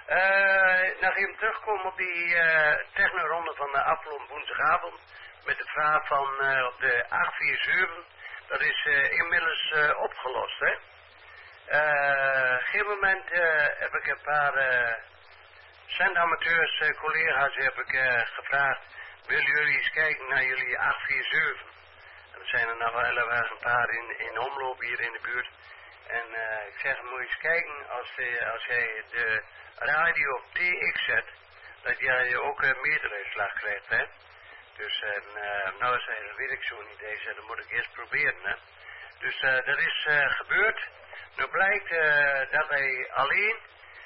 G: Nog even terugkomen op die technoronde van de afgelopen woensdagavond. Met de vraag van op de 847. Dat is inmiddels opgelost, hè. Op een gegeven moment heb ik een paar zendamateurs, collega's, heb ik gevraagd. Willen jullie eens kijken naar jullie 847? En er zijn er nog wel een paar in omloop hier in de buurt. En ik zeg, moet je eens kijken als jij de radio op TX zet, dat jij ook een meteruitslag krijgt, hè. Dus nou weet ik zo niet deze, dat moet ik eerst proberen, hè. Dus dat is gebeurd. Nu blijkt dat hij alleen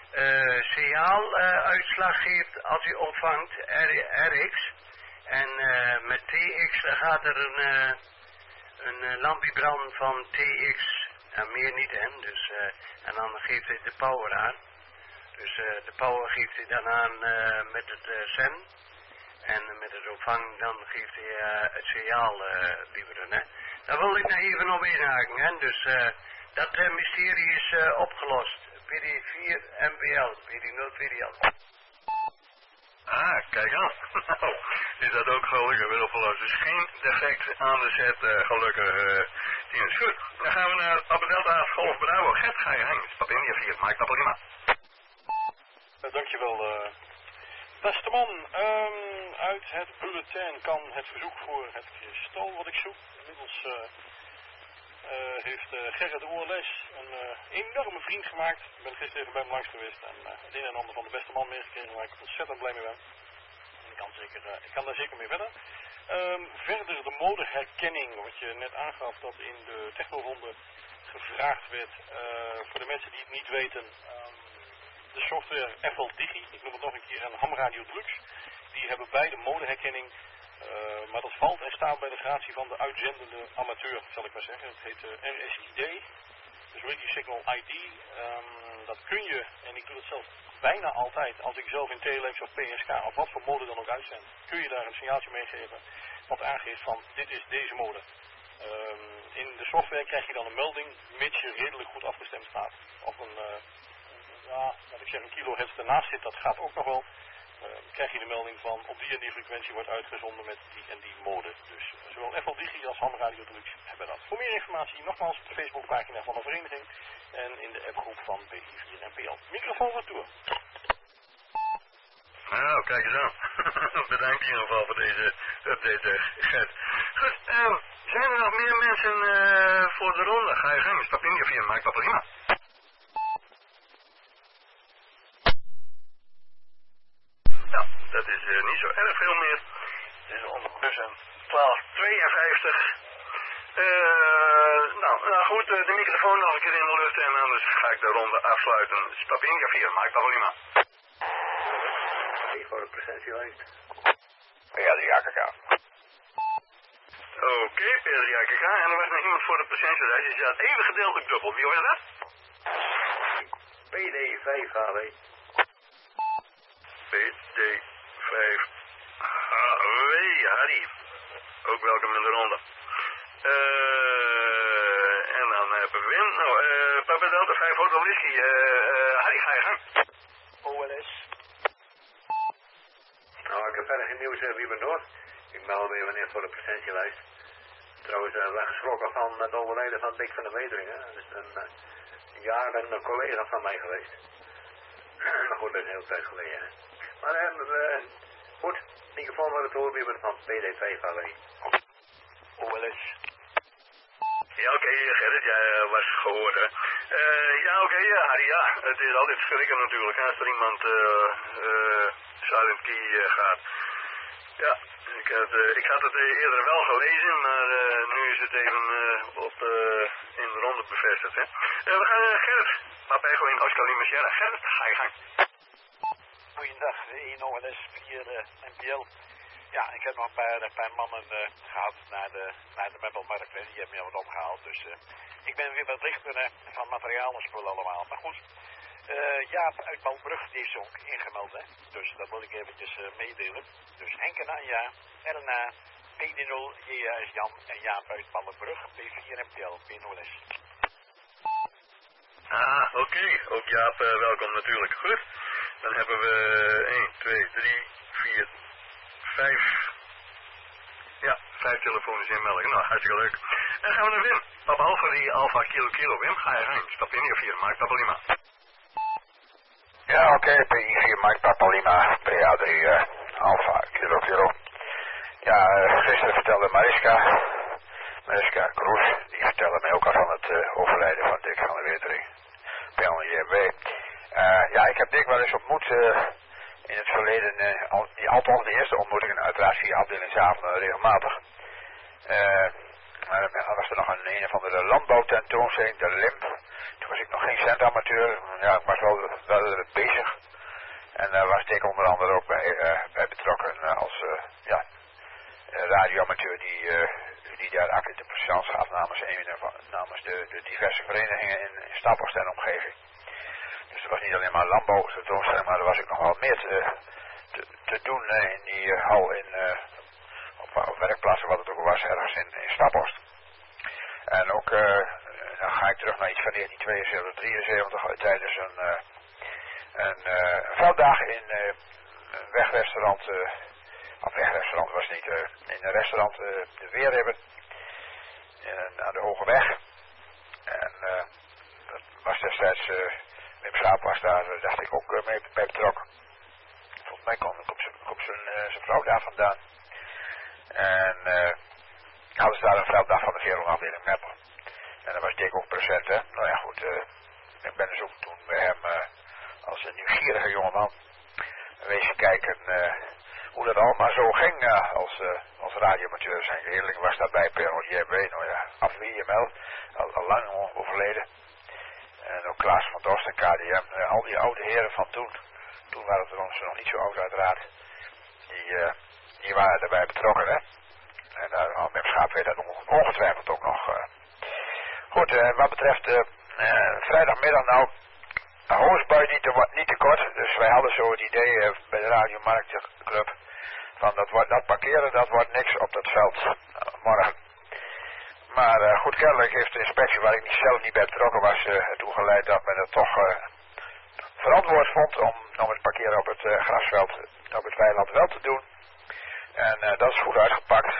G: signaal-uitslag geeft als hij ontvangt RX. En met TX gaat er een lampje branden van TX. En meer niet, hè. Dus, en dan geeft hij de power aan. Dus de power geeft hij dan aan met het zenden. En met het ontvangen dan geeft hij het signaal liever, hè. Daar wil ik nog even op inhaken, hè. Dus dat mysterie is opgelost. PD4 MPL, PD0
B: Ah, kijk aan. Nou, is dat ook gelukkig weer opgelost. Dus geen defect aan de set, gelukkig. Is goed. Dan gaan we naar Abdelta Golf Bravo. Gert, ga je heen. Stap in, je viert. Maak dat prima.
H: Dankjewel, beste man. Uit het bulletin kan het verzoek voor het kristal wat ik zoek. Inmiddels heeft Gerrit Oorles een enorme vriend gemaakt. Ik ben gisteren even bij hem langs geweest en het een en ander van de beste man meegekregen waar ik ontzettend blij mee ben. Ik kan daar zeker mee verder. Verder de modeherkenning, wat je net aangaf dat in de technoronde gevraagd werd. Voor de mensen die het niet weten, de software FL Digi, ik noem het nog een keer, en Ham Radio Deluxe, die hebben beide modeherkenning. Maar dat valt en staat bij de gratie van de uitzendende amateur, zal ik maar zeggen. Het heet RSID, dus Radio Signal ID. Dat kun je, en ik doe dat zelf bijna altijd, als ik zelf in Telex of PSK of wat voor mode dan ook uitzend, kun je daar een signaaltje mee geven wat aangeeft van dit is deze mode. In de software krijg je dan een melding, mits je redelijk goed afgestemd staat. Of laat ik zeggen, een kilohertz ernaast zit, dat gaat ook nog wel. Krijg je de melding van op die en die frequentie wordt uitgezonden met die en die mode. Dus zowel FL Digi als Ham Radio Deluxe hebben dat. Voor meer informatie nogmaals op de Facebookpagina van de vereniging en in de appgroep van BI4 NPL. Microfoon wat toe.
B: Nou, kijk eens aan. Bedankt in ieder geval voor deze update, Gert. Goed, zijn er nog meer mensen voor de ronde? Ga je gang, stap in je vier, maak dat prima. Nou, dat is niet zo erg veel meer. Het is ondertussen 12:52. Nou goed, de microfoon nog een keer in de lucht en anders ga ik de ronde afsluiten. Stap in je vier, maak dat prima.
C: Voor de presentielijst.
A: P3AKK.
B: Oké, P3AKK. En er was nog iemand voor de presentielijst. Dus je had even gedeeltelijk dubbel. Wie hoor je dat?
C: PD5HW.
B: PD5HW, Harry. Ook welkom in de ronde. En dan hebben we Wim. Nou, Papa Delta 5 Hotel Whisky. Harry, ga je gang.
C: OLS. Nou, ik heb verder geen nieuws, Wieber Noord. Ik meld me even neer voor de presentielijst. Trouwens, we geschrokken van het overlijden van Dick van der Wederingen. Dat is een jaar een collega van mij geweest. Maar goed, dat is een hele tijd geleden. Hè. Maar goed, microfoon van het hoorwieber van PD5HW. OLS.
B: Ja, oké, Gerrit, jij was gehoord, hè. Ja, oké, Harry, ja. Het is altijd schrikken natuurlijk, hè, als er iemand silent key gaat. Ja, ik had het eerder wel gelezen, maar nu is het even in de ronde bevestigd, hè. We gaan, Gerrit, papa echo in Oscar Lima Sierra. Gerrit, ga je gang.
I: Goeiedag, in OLS 4 NPL. Ja, ik heb nog een paar mannen gehad naar de meppelmarkt. Die hebben me wat opgehaald. Dus ik ben weer wat lichter van materiaal en spullen allemaal. Maar goed, Jaap uit Balbrug die is ook ingemeld. Hè? Dus dat wil ik eventjes meedelen. Dus Henk en Anja, Erna, PD0, JS Jan en Jaap uit Balbrug, P4 NPL, PNOS.
B: Oké. Ook Jaap, welkom natuurlijk. Goed. Dan hebben we 1, 2, 3, 4, 5... Ja, 5 telefonische inmeldingen. Nou, hartstikke leuk. En gaan we naar Wim. Papa Alpha, die Alpha Kilo. Wim, ga je gang. Stap in hier 4, Mike Papa Lima.
A: Ja, oké. PI4 Mike Papa Lima, PA3 Alpha Kilo. Ja, gisteren vertelde Mariska Kroes, die vertelde mij ook al van het overlijden van Dick van der Wetering. PNJB. Ja, ik heb Dick wel eens ontmoet in het verleden, althans de eerste ontmoetingen, uiteraard via afdelingsavonden regelmatig. Maar dan was er nog een of andere landbouwtentoonstelling, de LIMP. Toen was ik nog geen centamateur, ja, ik was wel bezig. En daar was Dick onder andere ook bij betrokken als radioamateur die daar acte de présence gaf namens de diverse verenigingen in Staphorst en omgeving. Dus er was niet alleen maar landbouwtentoonstelling, maar er was ook nog wel meer te doen in die hal op werkplaatsen, wat het ook was, ergens in Staphorst. En ook, dan ga ik terug naar iets van 1972, 73, tijdens een velddag in een wegrestaurant, wegrestaurant was niet, in een restaurant de Weerribben, aan de Hoge Weg. En dat was destijds, Wim Schaap was daar, dacht ik ook mee betrokken. Volgens mij kwam ik op zijn vrouw daar vandaan. En hadden ze daar een velddag van de veeronafdeling Meppel. En daar was Dick ook present, hè. Nou ja, goed, ik ben dus ook toen bij hem als een nieuwsgierige jongeman wezen kijken hoe dat allemaal zo ging als radioamateur. Zijn leerling was daarbij, PNJB, nou ja, af WML, al lang overleden. En ook Klaas van Dorst en KDM, al die oude heren van toen waren het ons nog niet zo oud uiteraard, die waren daarbij betrokken, hè. En daar met Schaap weet dat ongetwijfeld ook nog. Goed, wat betreft vrijdagmiddag nou, hoosbuit niet te kort, dus wij hadden zo het idee bij de Radiomarktclub van dat parkeren, dat wordt niks op dat veld morgen. Maar goed, kennelijk heeft de inspectie, waar ik zelf niet bij betrokken was, ertoe geleid dat men het toch verantwoord vond om het parkeren op het grasveld, op het weiland wel te doen. En dat is goed uitgepakt.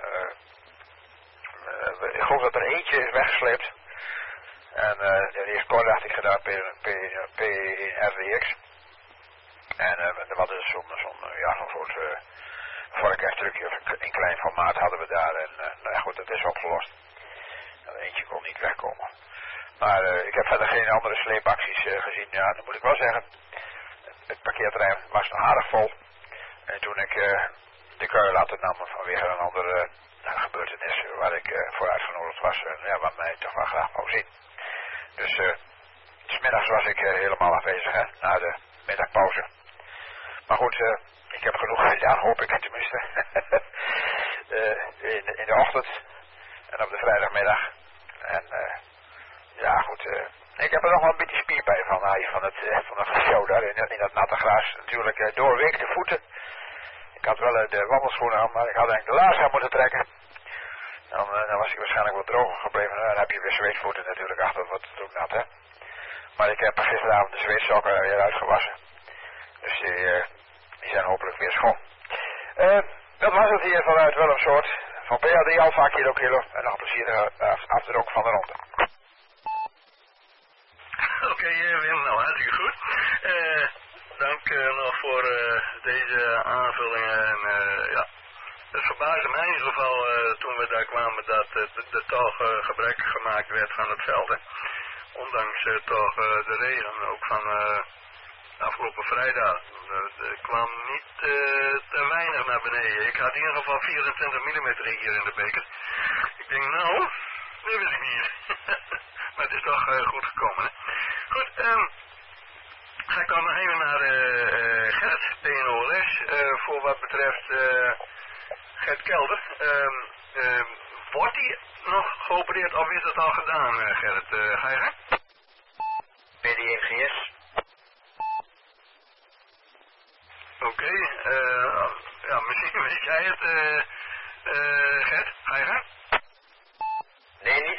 A: Ik geloof dat er eentje is weggesleept. En die is kortachtig gedaan, P1RDX. En wat is zo'n soort vorkheftrucje in klein formaat hadden we daar. En nou ja, goed, dat is opgelost. Eentje kon niet wegkomen. Maar ik heb verder geen andere sleepacties gezien. Ja, dat moet ik wel zeggen. Het parkeerterrein was nog aardig vol. En toen ik de kuil laten nam vanwege een andere gebeurtenis waar ik voor uitgenodigd was. En ja, wat mij toch wel graag wou zien. Dus 's middags was ik helemaal afwezig, hè, na de middagpauze. Maar goed, ik heb genoeg gedaan, hoop ik tenminste. In de ochtend en op de vrijdagmiddag. En ja goed, ik heb er nog wel een beetje spierpijn van het show daar in dat natte gras. Natuurlijk doorweekte voeten. Ik had wel de wandelschoenen aan, maar ik had eigenlijk de laarzen aan moeten trekken. Dan was ik waarschijnlijk wat droger gebleven. Dan heb je weer zweetvoeten natuurlijk achter, wat het ook nat, hè. Maar ik heb gisteravond de zweetsokken weer uitgewassen. Dus die zijn hopelijk weer schoon. Dat was het hier vanuit Willemsoort. Van PAD Alpha Kilo. En nog een plezierige afdruk van de ronde.
B: Oké, Wim, nou hartstikke goed. Dank nog voor deze aanvullingen. En ja, het verbaasde mij in ieder geval toen we daar kwamen dat er toch gebruik gemaakt werd van het veld. Hè. Ondanks toch de regen, ook van afgelopen vrijdag. Er kwam niet te weinig naar beneden. Ik had in ieder geval 24 mm hier in de beker. Ik denk, nou, dat wist ik niet. Maar het is toch goed gekomen, hè. Goed, ga ik dan nog even naar Gert, PNOLS, voor wat betreft Gert Kelder. Wordt die nog geopereerd of is dat al gedaan, Gert? Ga je gang?
E: PDNGS.
B: Oké, ja, misschien weet jij het, Gert. Ga je gang?
E: Nee, niet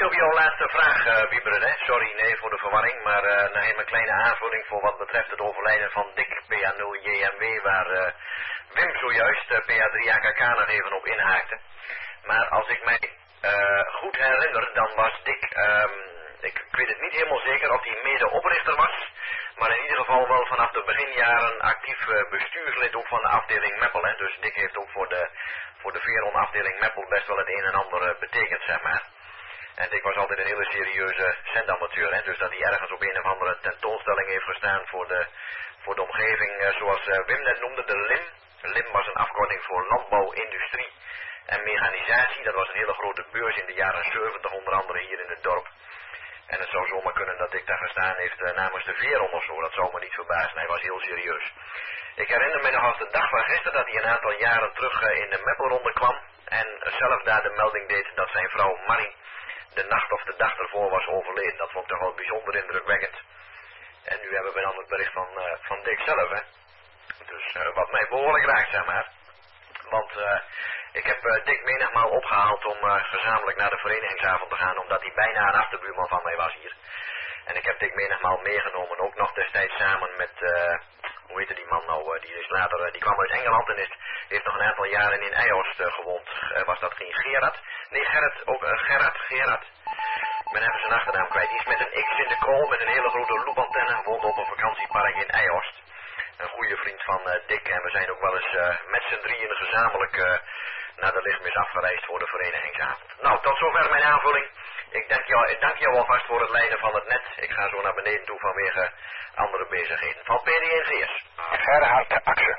E: beetje op jouw laatste vraag, Wieberen, hè. Sorry, nee, voor de verwarring, maar nog even een kleine aanvulling voor wat betreft het overlijden van Dick, PA0JMW, waar Wim zojuist, PA3AKK, nog even op inhaakte. Maar als ik mij goed herinner, dan was Dick, ik weet het niet helemaal zeker of hij medeoprichter was, maar in ieder geval wel vanaf de beginjaren actief bestuurslid ook van de afdeling Meppel, hè. Dus Dick heeft ook voor de Veron afdeling Meppel best wel het een en ander betekend, zeg maar. En Dick was altijd een hele serieuze zendamateur, hè. Dus dat hij ergens op een of andere tentoonstelling heeft gestaan voor de omgeving, zoals Wim net noemde, de LIM. LIM was een afkorting voor landbouw, industrie en mechanisatie. Dat was een hele grote beurs in de jaren 70, onder andere hier in het dorp. En het zou zomaar kunnen dat Dick daar gestaan heeft namens de Veron of zo. Dat zou me niet verbazen. Hij was heel serieus. Ik herinner me nog als de dag van gisteren dat hij een aantal jaren terug in de Meppelronde kwam. En zelf daar de melding deed dat zijn vrouw Marie de nacht of de dag ervoor was overleden. Dat vond ik toch wel bijzonder indrukwekkend. En nu hebben we dan het bericht van Dick zelf, hè. Dus wat mij behoorlijk raakt, zeg maar. Want ik heb Dick menigmaal opgehaald om gezamenlijk naar de verenigingsavond te gaan, omdat hij bijna een achterbuurman van mij was hier. En ik heb Dick menigmaal meegenomen, ook nog destijds samen met, hoe heette die man nou, die kwam uit Engeland en heeft nog een aantal jaren in Eijhorst gewoond. Was dat geen Gerard? Nee, Gerard, ook Gerard. Ik ben even zijn achternaam kwijt. Die is met een X in de kool, met een hele grote loopantenne, woont op een vakantiepark in Eijhorst. Een goede vriend van Dick en we zijn ook wel eens met z'n drieën gezamenlijk naar de lichtmis afgereisd voor de verenigingsavond. Nou, tot zover mijn aanvulling. Ik dank jou alvast voor het leiden van het net. Ik ga zo naar beneden toe vanwege andere bezigheden. Van PDNGS.
A: Gerhard Akse.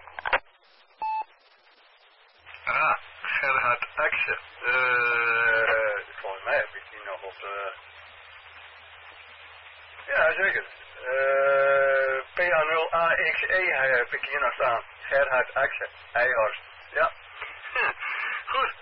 B: Ah, Gerhard Akse. Volgens mij heb ik die nog op de... Ja, zeker. PA0AXE heb ik hier nog staan. Gerhard Akse, Eijhorst. Ja. Goed,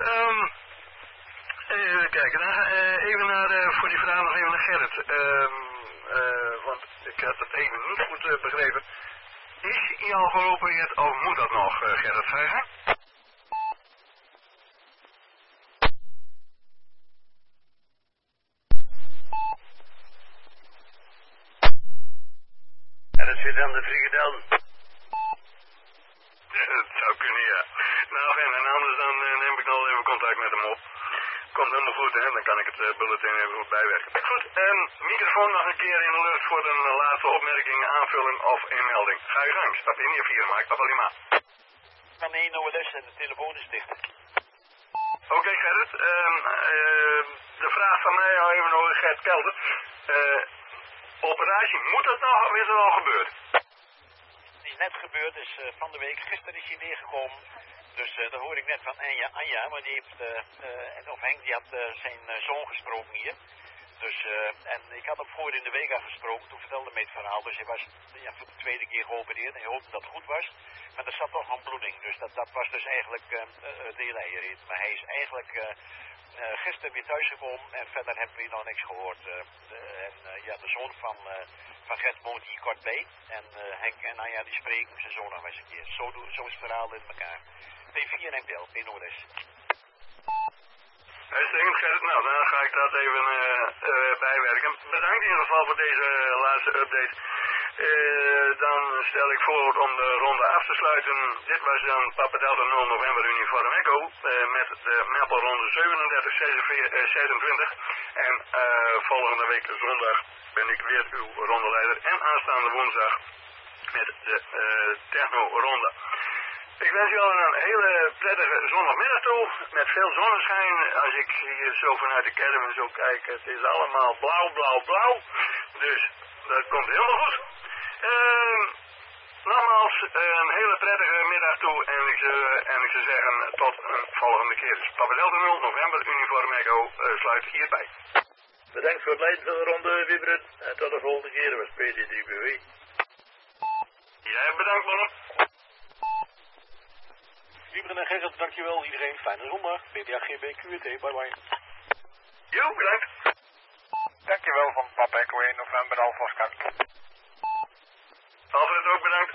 B: even kijken. Even naar, voor die vraag nog even naar Gerrit. Want ik had het even niet goed begrepen. Is hij al geopereerd of moet dat nog, Gerrit? Ga je gang?
G: En dat zit aan de frikadel.
B: Dat zou kunnen, ja. Nou, en anders dan neem ik nog even contact met hem op. Komt helemaal goed, hè? Dan kan ik het bulletin even goed bijwerken. Goed, microfoon nog een keer in de lucht voor een laatste opmerking, aanvulling of inmelding. Ga je gang, stap in hier vier, maar ik stap alleen maar.
I: Van 1 OLS en de telefoon is dicht.
B: Oké, Gerrit. De vraag van mij al even over Gert Kelder. Operatie, moet dat nou of is het al gebeurd?
I: Het is net gebeurd, dus van de week. Gisteren is hij neergekomen. Dus dat hoor ik net van Anja, want die heeft, of Henk, die had zijn zoon gesproken hier. Dus, en ik had hem voor in de week afgesproken, toen vertelde hij me het verhaal. Dus hij was voor de tweede keer geopereerd en hij hoopte dat het goed was. Maar er zat toch een bloeding, dus dat was dus eigenlijk de hele eierrit. Maar hij is eigenlijk gisteren weer thuisgekomen en verder hebben we nog niks gehoord. De zoon van Gert woont hier kort bij. En Henk en Anja die spreken zijn zoon nog eens een keer. Zo is het verhaal in elkaar. P4 en PL, P-Noord.
B: Uitstekend, Gerrit. Nou, dan ga ik dat even bijwerken. Bedankt in ieder geval voor deze laatste update. Dan stel ik voor om de ronde af te sluiten. Dit was dan Papa Delta 0 November Uniform Echo met de Meppel ronde 37-26. En volgende week zondag ben ik weer uw rondeleider. En aanstaande woensdag met de techno-ronde. Ik wens u al een hele prettige zondagmiddag toe, met veel zonneschijn. Als ik hier zo vanuit de caravan zo kijk, het is allemaal blauw. Dus dat komt helemaal goed. Nogmaals, een hele prettige middag toe en ik zou zeggen tot een volgende keer. Dus Papa Delta 0, November, Uniform Echo, sluit hierbij.
C: Bedankt voor het leiden van de ronde, Wieberen. En tot de volgende keer, dat was PD3BW.
B: Jij bedankt, mannen.
H: Wieberen en Gerrit, dankjewel iedereen. Fijne zondag. PDAGB QT, bye bye.
B: Jo, bedankt.
F: Dankjewel van Papa Echo 1 November Alfa Oscar.
B: Alfred ook bedankt.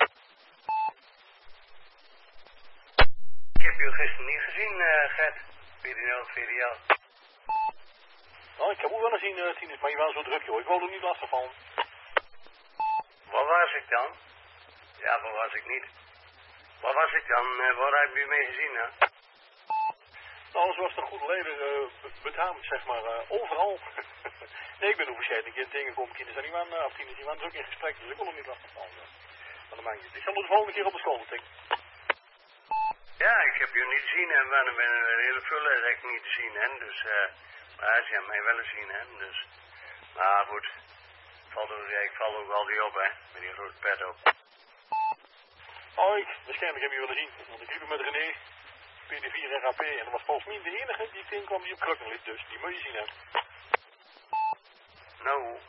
G: Ik heb je gisteren niet gezien, Gert. VDL.
H: Nou, ik heb ook wel eens zien, Tinus, maar je was zo druk, joh. Ik wou er niet lastigvallen.
G: Waar was ik dan? Ja, waar was ik niet? Waar was ik dan? Waar heb je mee gezien, hè?
H: Nou, zoals de goede leider betaamt, zeg maar, overal. Nee, ik ben ook verschillende keer tegengekomen, kinderen zijn niet aan, of kinderen die waren ook in gesprek, dus ik wil hem niet lastigvallen. Maar dat maakt niet. Ik zal hem de volgende keer op de school tikken.
G: Ja, ik heb je niet gezien, hè, maar er zijn een hele vullen dat ik niet gezien, hè, dus, maar ze hebben mij wel gezien, hè, dus, maar goed, ik val ook al die op, hè, met die grote pet op.
H: Oh, waarschijnlijk heb je willen zien, want ik liep met René, PD4 RAP, en dat was volgens mij de enige die tegenkwam die op krukken liep, dus die moet je zien, hè.
G: Nou,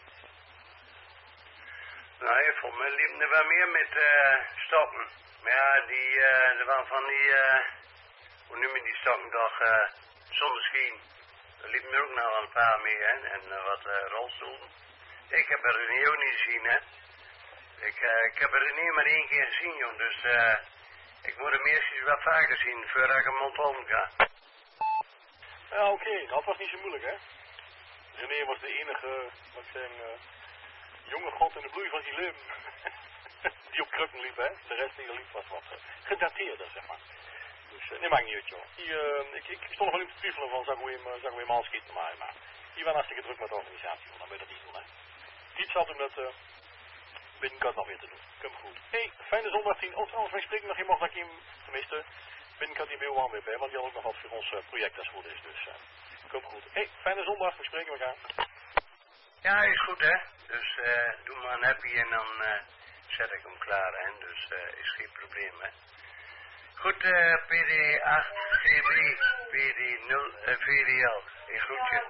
G: volgens mij liepen er wel meer met stokken. Maar ja, er waren van die, hoe noem je die stokken toch, zonder schien. Er liepen er ook nog wel een paar mee, hè, en wat rolstoelen. Ik heb er René ook niet gezien, hè. Ik heb er René maar 1 keer gezien, joh, dus ik moet hem eerst eens wat vaker zien, voordat ik hem onthouden ga.
H: Ja, oké, dat was niet zo moeilijk, hè. René was de enige, wat ik zeg, jonge god in de bloei van zijn leven. Die op krukken liep, hè. De rest die er liep was wat gedateerder, zeg maar. Dus, nee, maakt niet uit, joh. Ik stond nog wel in te twijfelen van, zou ik hem aanschieten, maar hier was hartstikke druk met de organisatie, dan wil je dat niet doen, hè. Iets zat om dat binnenkort nog weer te doen. Komt goed. Hey, fijne zondag 10. Oh, trouwens, wij spreken nog iemand dat ik hem, tenminste, binnenkort die heel weer bij, want die had ook nog wat voor ons project als goed is, dus komt goed. Hey, fijne zondag, we spreken elkaar.
G: Ja, is goed, hè. Dus doe maar een happy en dan zet ik hem klaar, hè. Dus is geen probleem, hè. Goed, PD8, G3, PD0, VDL. Ik groet je.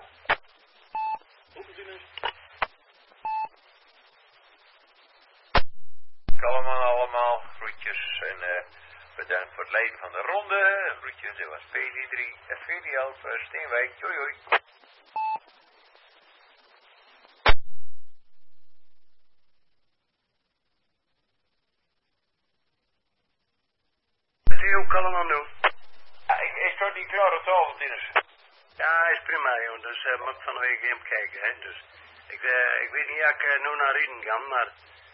J: Allemaal, groetjes en bedankt voor het leiden van de ronde. Groetjes, dit was PD3, VDL, Steenwijk. Hoi hoi.
G: Hoe kan hem aan doen?
J: Ja, ik stond niet klaar op tafel, Tinus.
G: Ja, is prima, joh. Dus moet van de week even kijken, hè. Dus ik weet niet of ik nu naar Rieden kan, maar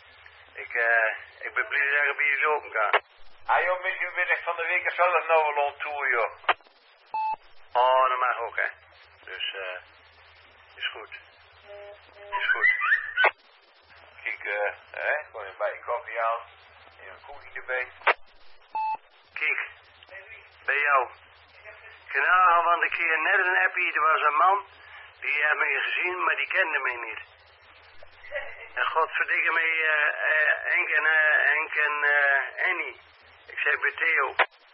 G: ik ben blij dat ik bij je open kan.
J: Ah joh, misschien ben ik van de week zelf nou wel aan toe, joh.
G: Oh, dat mag ook, hè. Dus is goed. Is goed.
J: Kijk, gewoon een beetje koffie aan. En een koekje erbij.
G: Kijk, bij jou. Genau, want ik kreeg net een appie, er was een man, die had mij gezien, maar die kende mij niet. En godverdikke mij, Henk en Annie. Ik zei bij Theo.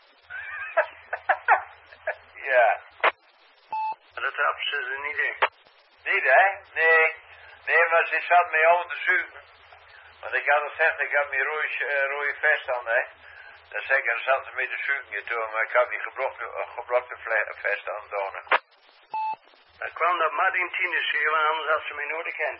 J: Ja.
G: Maar dat trappen ze er niet in.
J: Niet, hè? Nee, maar ze zat mij aan te zoeken. Want ik had gezegd, ik had mijn rode vest aan, hè. Dan zei ik, dan zat ze mee te zoeken toen, maar ik had die geblokte vest aan doen.
G: Dan kwam dat Martin Tinus hier, want anders had ze mij nooit gekend.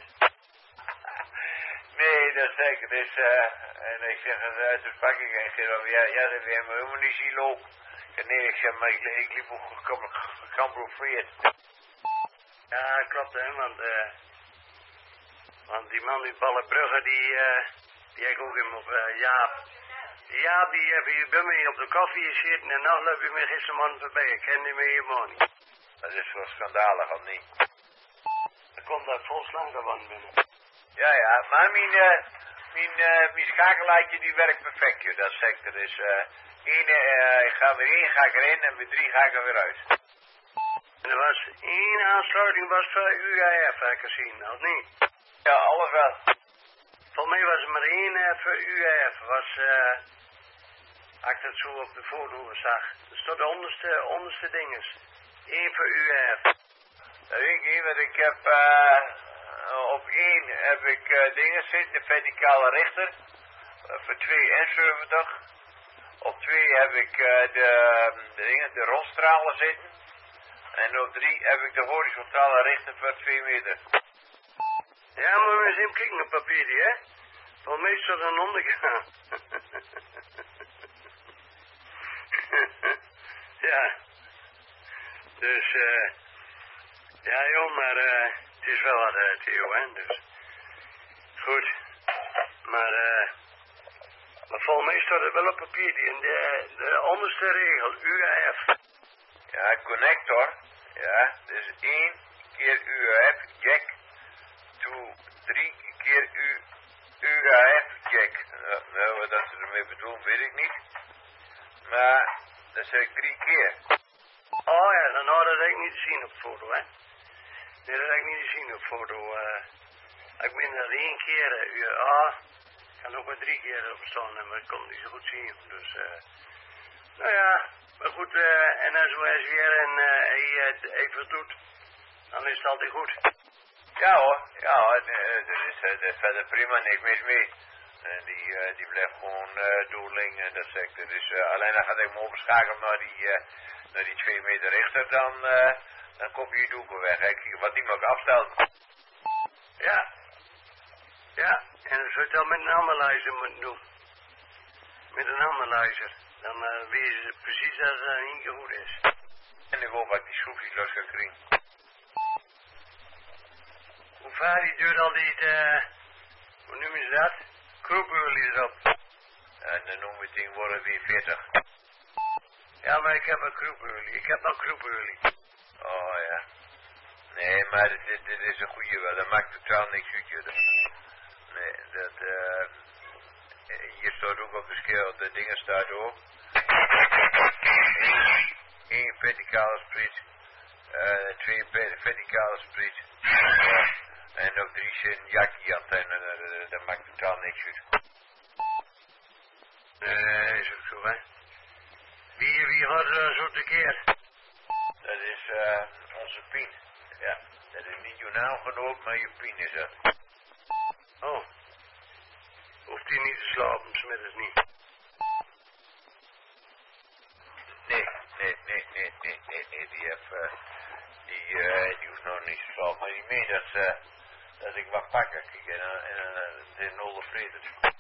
J: Nee, dat zeg ik. Dus, en ik zeg, dus pak ik een keer over. Ja, dat wil je me helemaal niet zien lopen. Nee, ik zeg, maar ik liep ook gecamoufleerd.
G: Ja, klopt, hè, want die man uit Ballenbrugge, die heb ik ook hem op Jaap. Jaap, die heb je bij mij op de koffie gezeten en dan loop je me gistermorgen voorbij. Ik kende me helemaal niet.
J: Dat is wel schandalig, of niet?
G: Er komt daar vol slangenwand binnen.
J: Ja, maar mijn schakelaartje die werkt perfect, joh. Dat zeg ik. Dus, ik ga weer in, ga ik erin en met 3 ga ik er weer uit.
G: En er was 1 aansluiting was voor UAF, heb ik gezien, of niet?
J: Ja, alles wel.
G: Volgens mij was er maar 1 voor UAF, als ik dat zo op de foto zag. Dat stond de onderste dinges. 1 voor UAF.
J: Dat weet ik niet, want ik heb op 1 heb ik dingen zitten, de verticale richter. Voor 2,70. Op 2 heb ik de rolstralen zitten. En op 3 heb ik de horizontale richter voor 2 meter.
G: Ja, moet je eens even kijken op papiertje, hè? Volgens mij is dat een ondergaan. Ja. Dus, Ja, joh, maar het is wel wat, Theo, hè, dus. Goed. Maar volgens mij staat het wel op papier in de onderste regel, UAF.
J: Ja, connector. Ja, dus 1 keer UAF jack. 3 keer UAF jack. Nou, wat dat ze ermee bedoelen, weet ik niet. Maar, dat zeg ik 3 keer.
G: Oh ja, dan had dat ik niet te zien op foto, hè. Nee, dat heb ik niet te zien op foto. Ik ben dat 1 keer UA. Ik kan ook maar 3 keer op staan, maar ik kon het niet zo goed zien. Dus, nou ja, maar goed, en als we weer en hij even doet, dan is het altijd goed.
J: Ja hoor, dat is verder prima, niks mis mee. Die blijft gewoon doorling en dat zegt er. Dus alleen dan gaat ik me overschakelen naar die 2 meter richter, dan kom je doeken weg. Hè. Kijk wat die mag afstellen.
G: Ja. Ja, en dan zou je dat met een analyzer moeten doen. Met een analyzer. Dan weten ze precies dat het niet goed is.
J: En ik hoop dat ik die schroefjes los ga krijgen.
G: Hoe vaar die deur al die, hoe noemen ze dat? Kroepolie erop.
J: En dan noemen we het tegenwoordig weer 40.
G: Ja, maar ik heb een kroepolie. Ik heb nog kroepolie.
J: Oh ja. Nee, maar dit is een goede wel. Dat maakt totaal niks uit, joh. Nee, dat, hier staat ook op de scale, de dingen staat ook. 1 verticale split, 2 verticale split, en nog 3 jakkie antenne, dat maakt totaal niks uit.
G: Nee, is ook zo, hè. Wie gaat er zo tekeer?
J: Dat is onze Pien. Ja, dat is niet je naamgenoot, maar je Pien is dat.
G: Oh. Hoeft hij niet te slapen, smiddags niet?
J: Nee, die hoeft nog niet te slapen. Maar die meent dat ik wat pakken kijk en een oude vrede.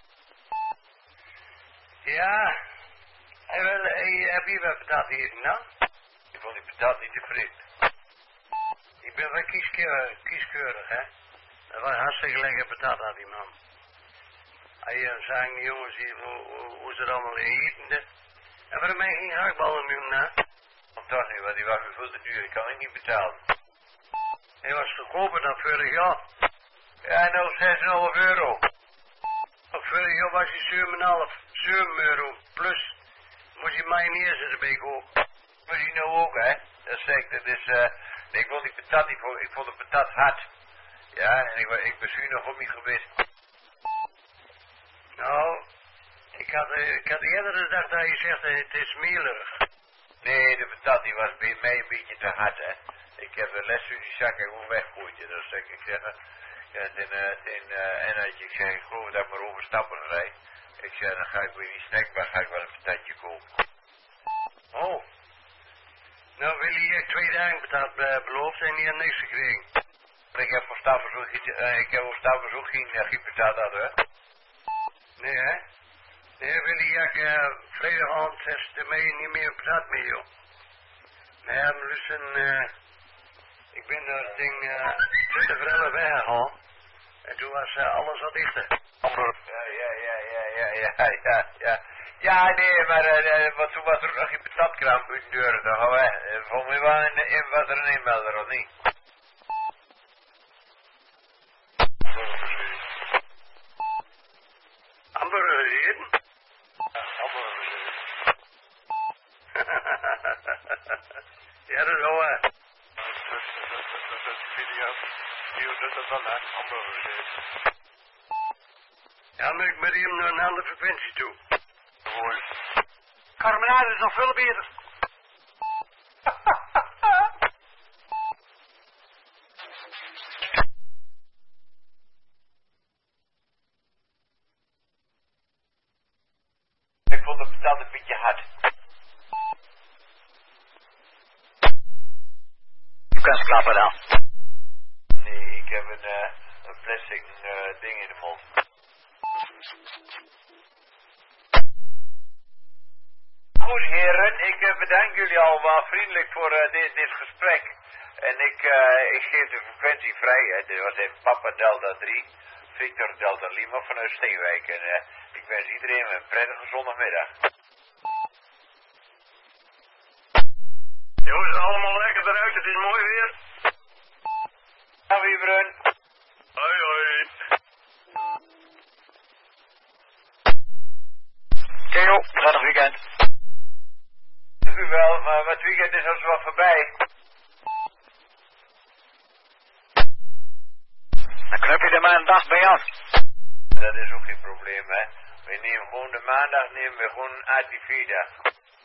G: Ja. Heb je wat patat hier, nou?
J: Ik vond die patat niet tevreden.
G: Ik ben wel kieskeurig, hè. Dat was hartstikke lekker patat aan die man. Hij zag die jongens hier hoe ze er allemaal eten. En waarom heb je geen haakballen nu, na?
J: Toch niet, want die was veel te duur. Ik kan het niet betalen.
G: Hij was goedkoper dan vorig jaar.
J: Ja, nou 6,5 euro.
G: Vorig jaar was hij 7,5 euro. Plus moest je mayonaise erbij kopen.
J: Maar die nou ook, hè. Dat zeg ik, dat is, nee, ik vond die patat niet, ik vond de patat hard. Ja, en ik ben zuur nog op niet geweest.
G: Nou, ik had eerder gedacht dat je zegt het is melig.
J: Nee, de patat die was bij mij een beetje te hard, hè. Ik heb de les uit die zak en gewoon weggooid. Dus zeg ik zeg, ik zeg, ik geloof dat ik maar overstappen rijd. Ik zeg, dan ga ik weer die snackbar, ga ik wel een patatje kopen.
G: Oh. Nou wil je 2 dagen patat beloofd en die had niks gekregen.
J: Ik heb voor Staffers ook geen patat hadden, hè.
G: Nee, hè? Nee, Willy, vrijdagavond test ermee niet meer patat mee, joh. Nee, maar luister, ik ben dat ding 20 voor 11 weggehaald. En toen was alles wat dichter.
J: Ja, nee, maar want toen was er nog geen patatkraam buiten de deur. Dan gaan we, volgens mij was er een inmelder, of niet?
G: Hamburger eten?
H: Ja, hamburgers eten.
G: Ja, dat is wel waar.
H: Dat video. Die doet dat dan, hè? Hamburgers eten.
G: Ja, maar ik ben hier naar een andere frequentie toe.
H: Mooi.
G: Carbonade is nog veel beter.
J: Ik vond de patat een beetje hard.
K: Je kunt klappen dan.
J: Nee, ik heb een plastic ding in de mond. Goed heren, ik bedank jullie allemaal vriendelijk voor dit gesprek. En ik geef de frequentie vrij, hè. Dit was even Papa Delta 3, Victor Delta Lima vanuit Steenwijk. En ik wens iedereen een prettige zondagmiddag.
B: Jongens, allemaal lekker eruit, het is mooi weer.
J: Dag Wiebren.
B: Hoi hoi.
K: Theo, prettig weekend.
J: Dank u wel, maar het weekend is al wel voorbij.
K: Dan knap je er maar een dag bij aan.
J: Dat is ook geen probleem, hè. We nemen gewoon de maandag, nemen we gewoon een Adivida.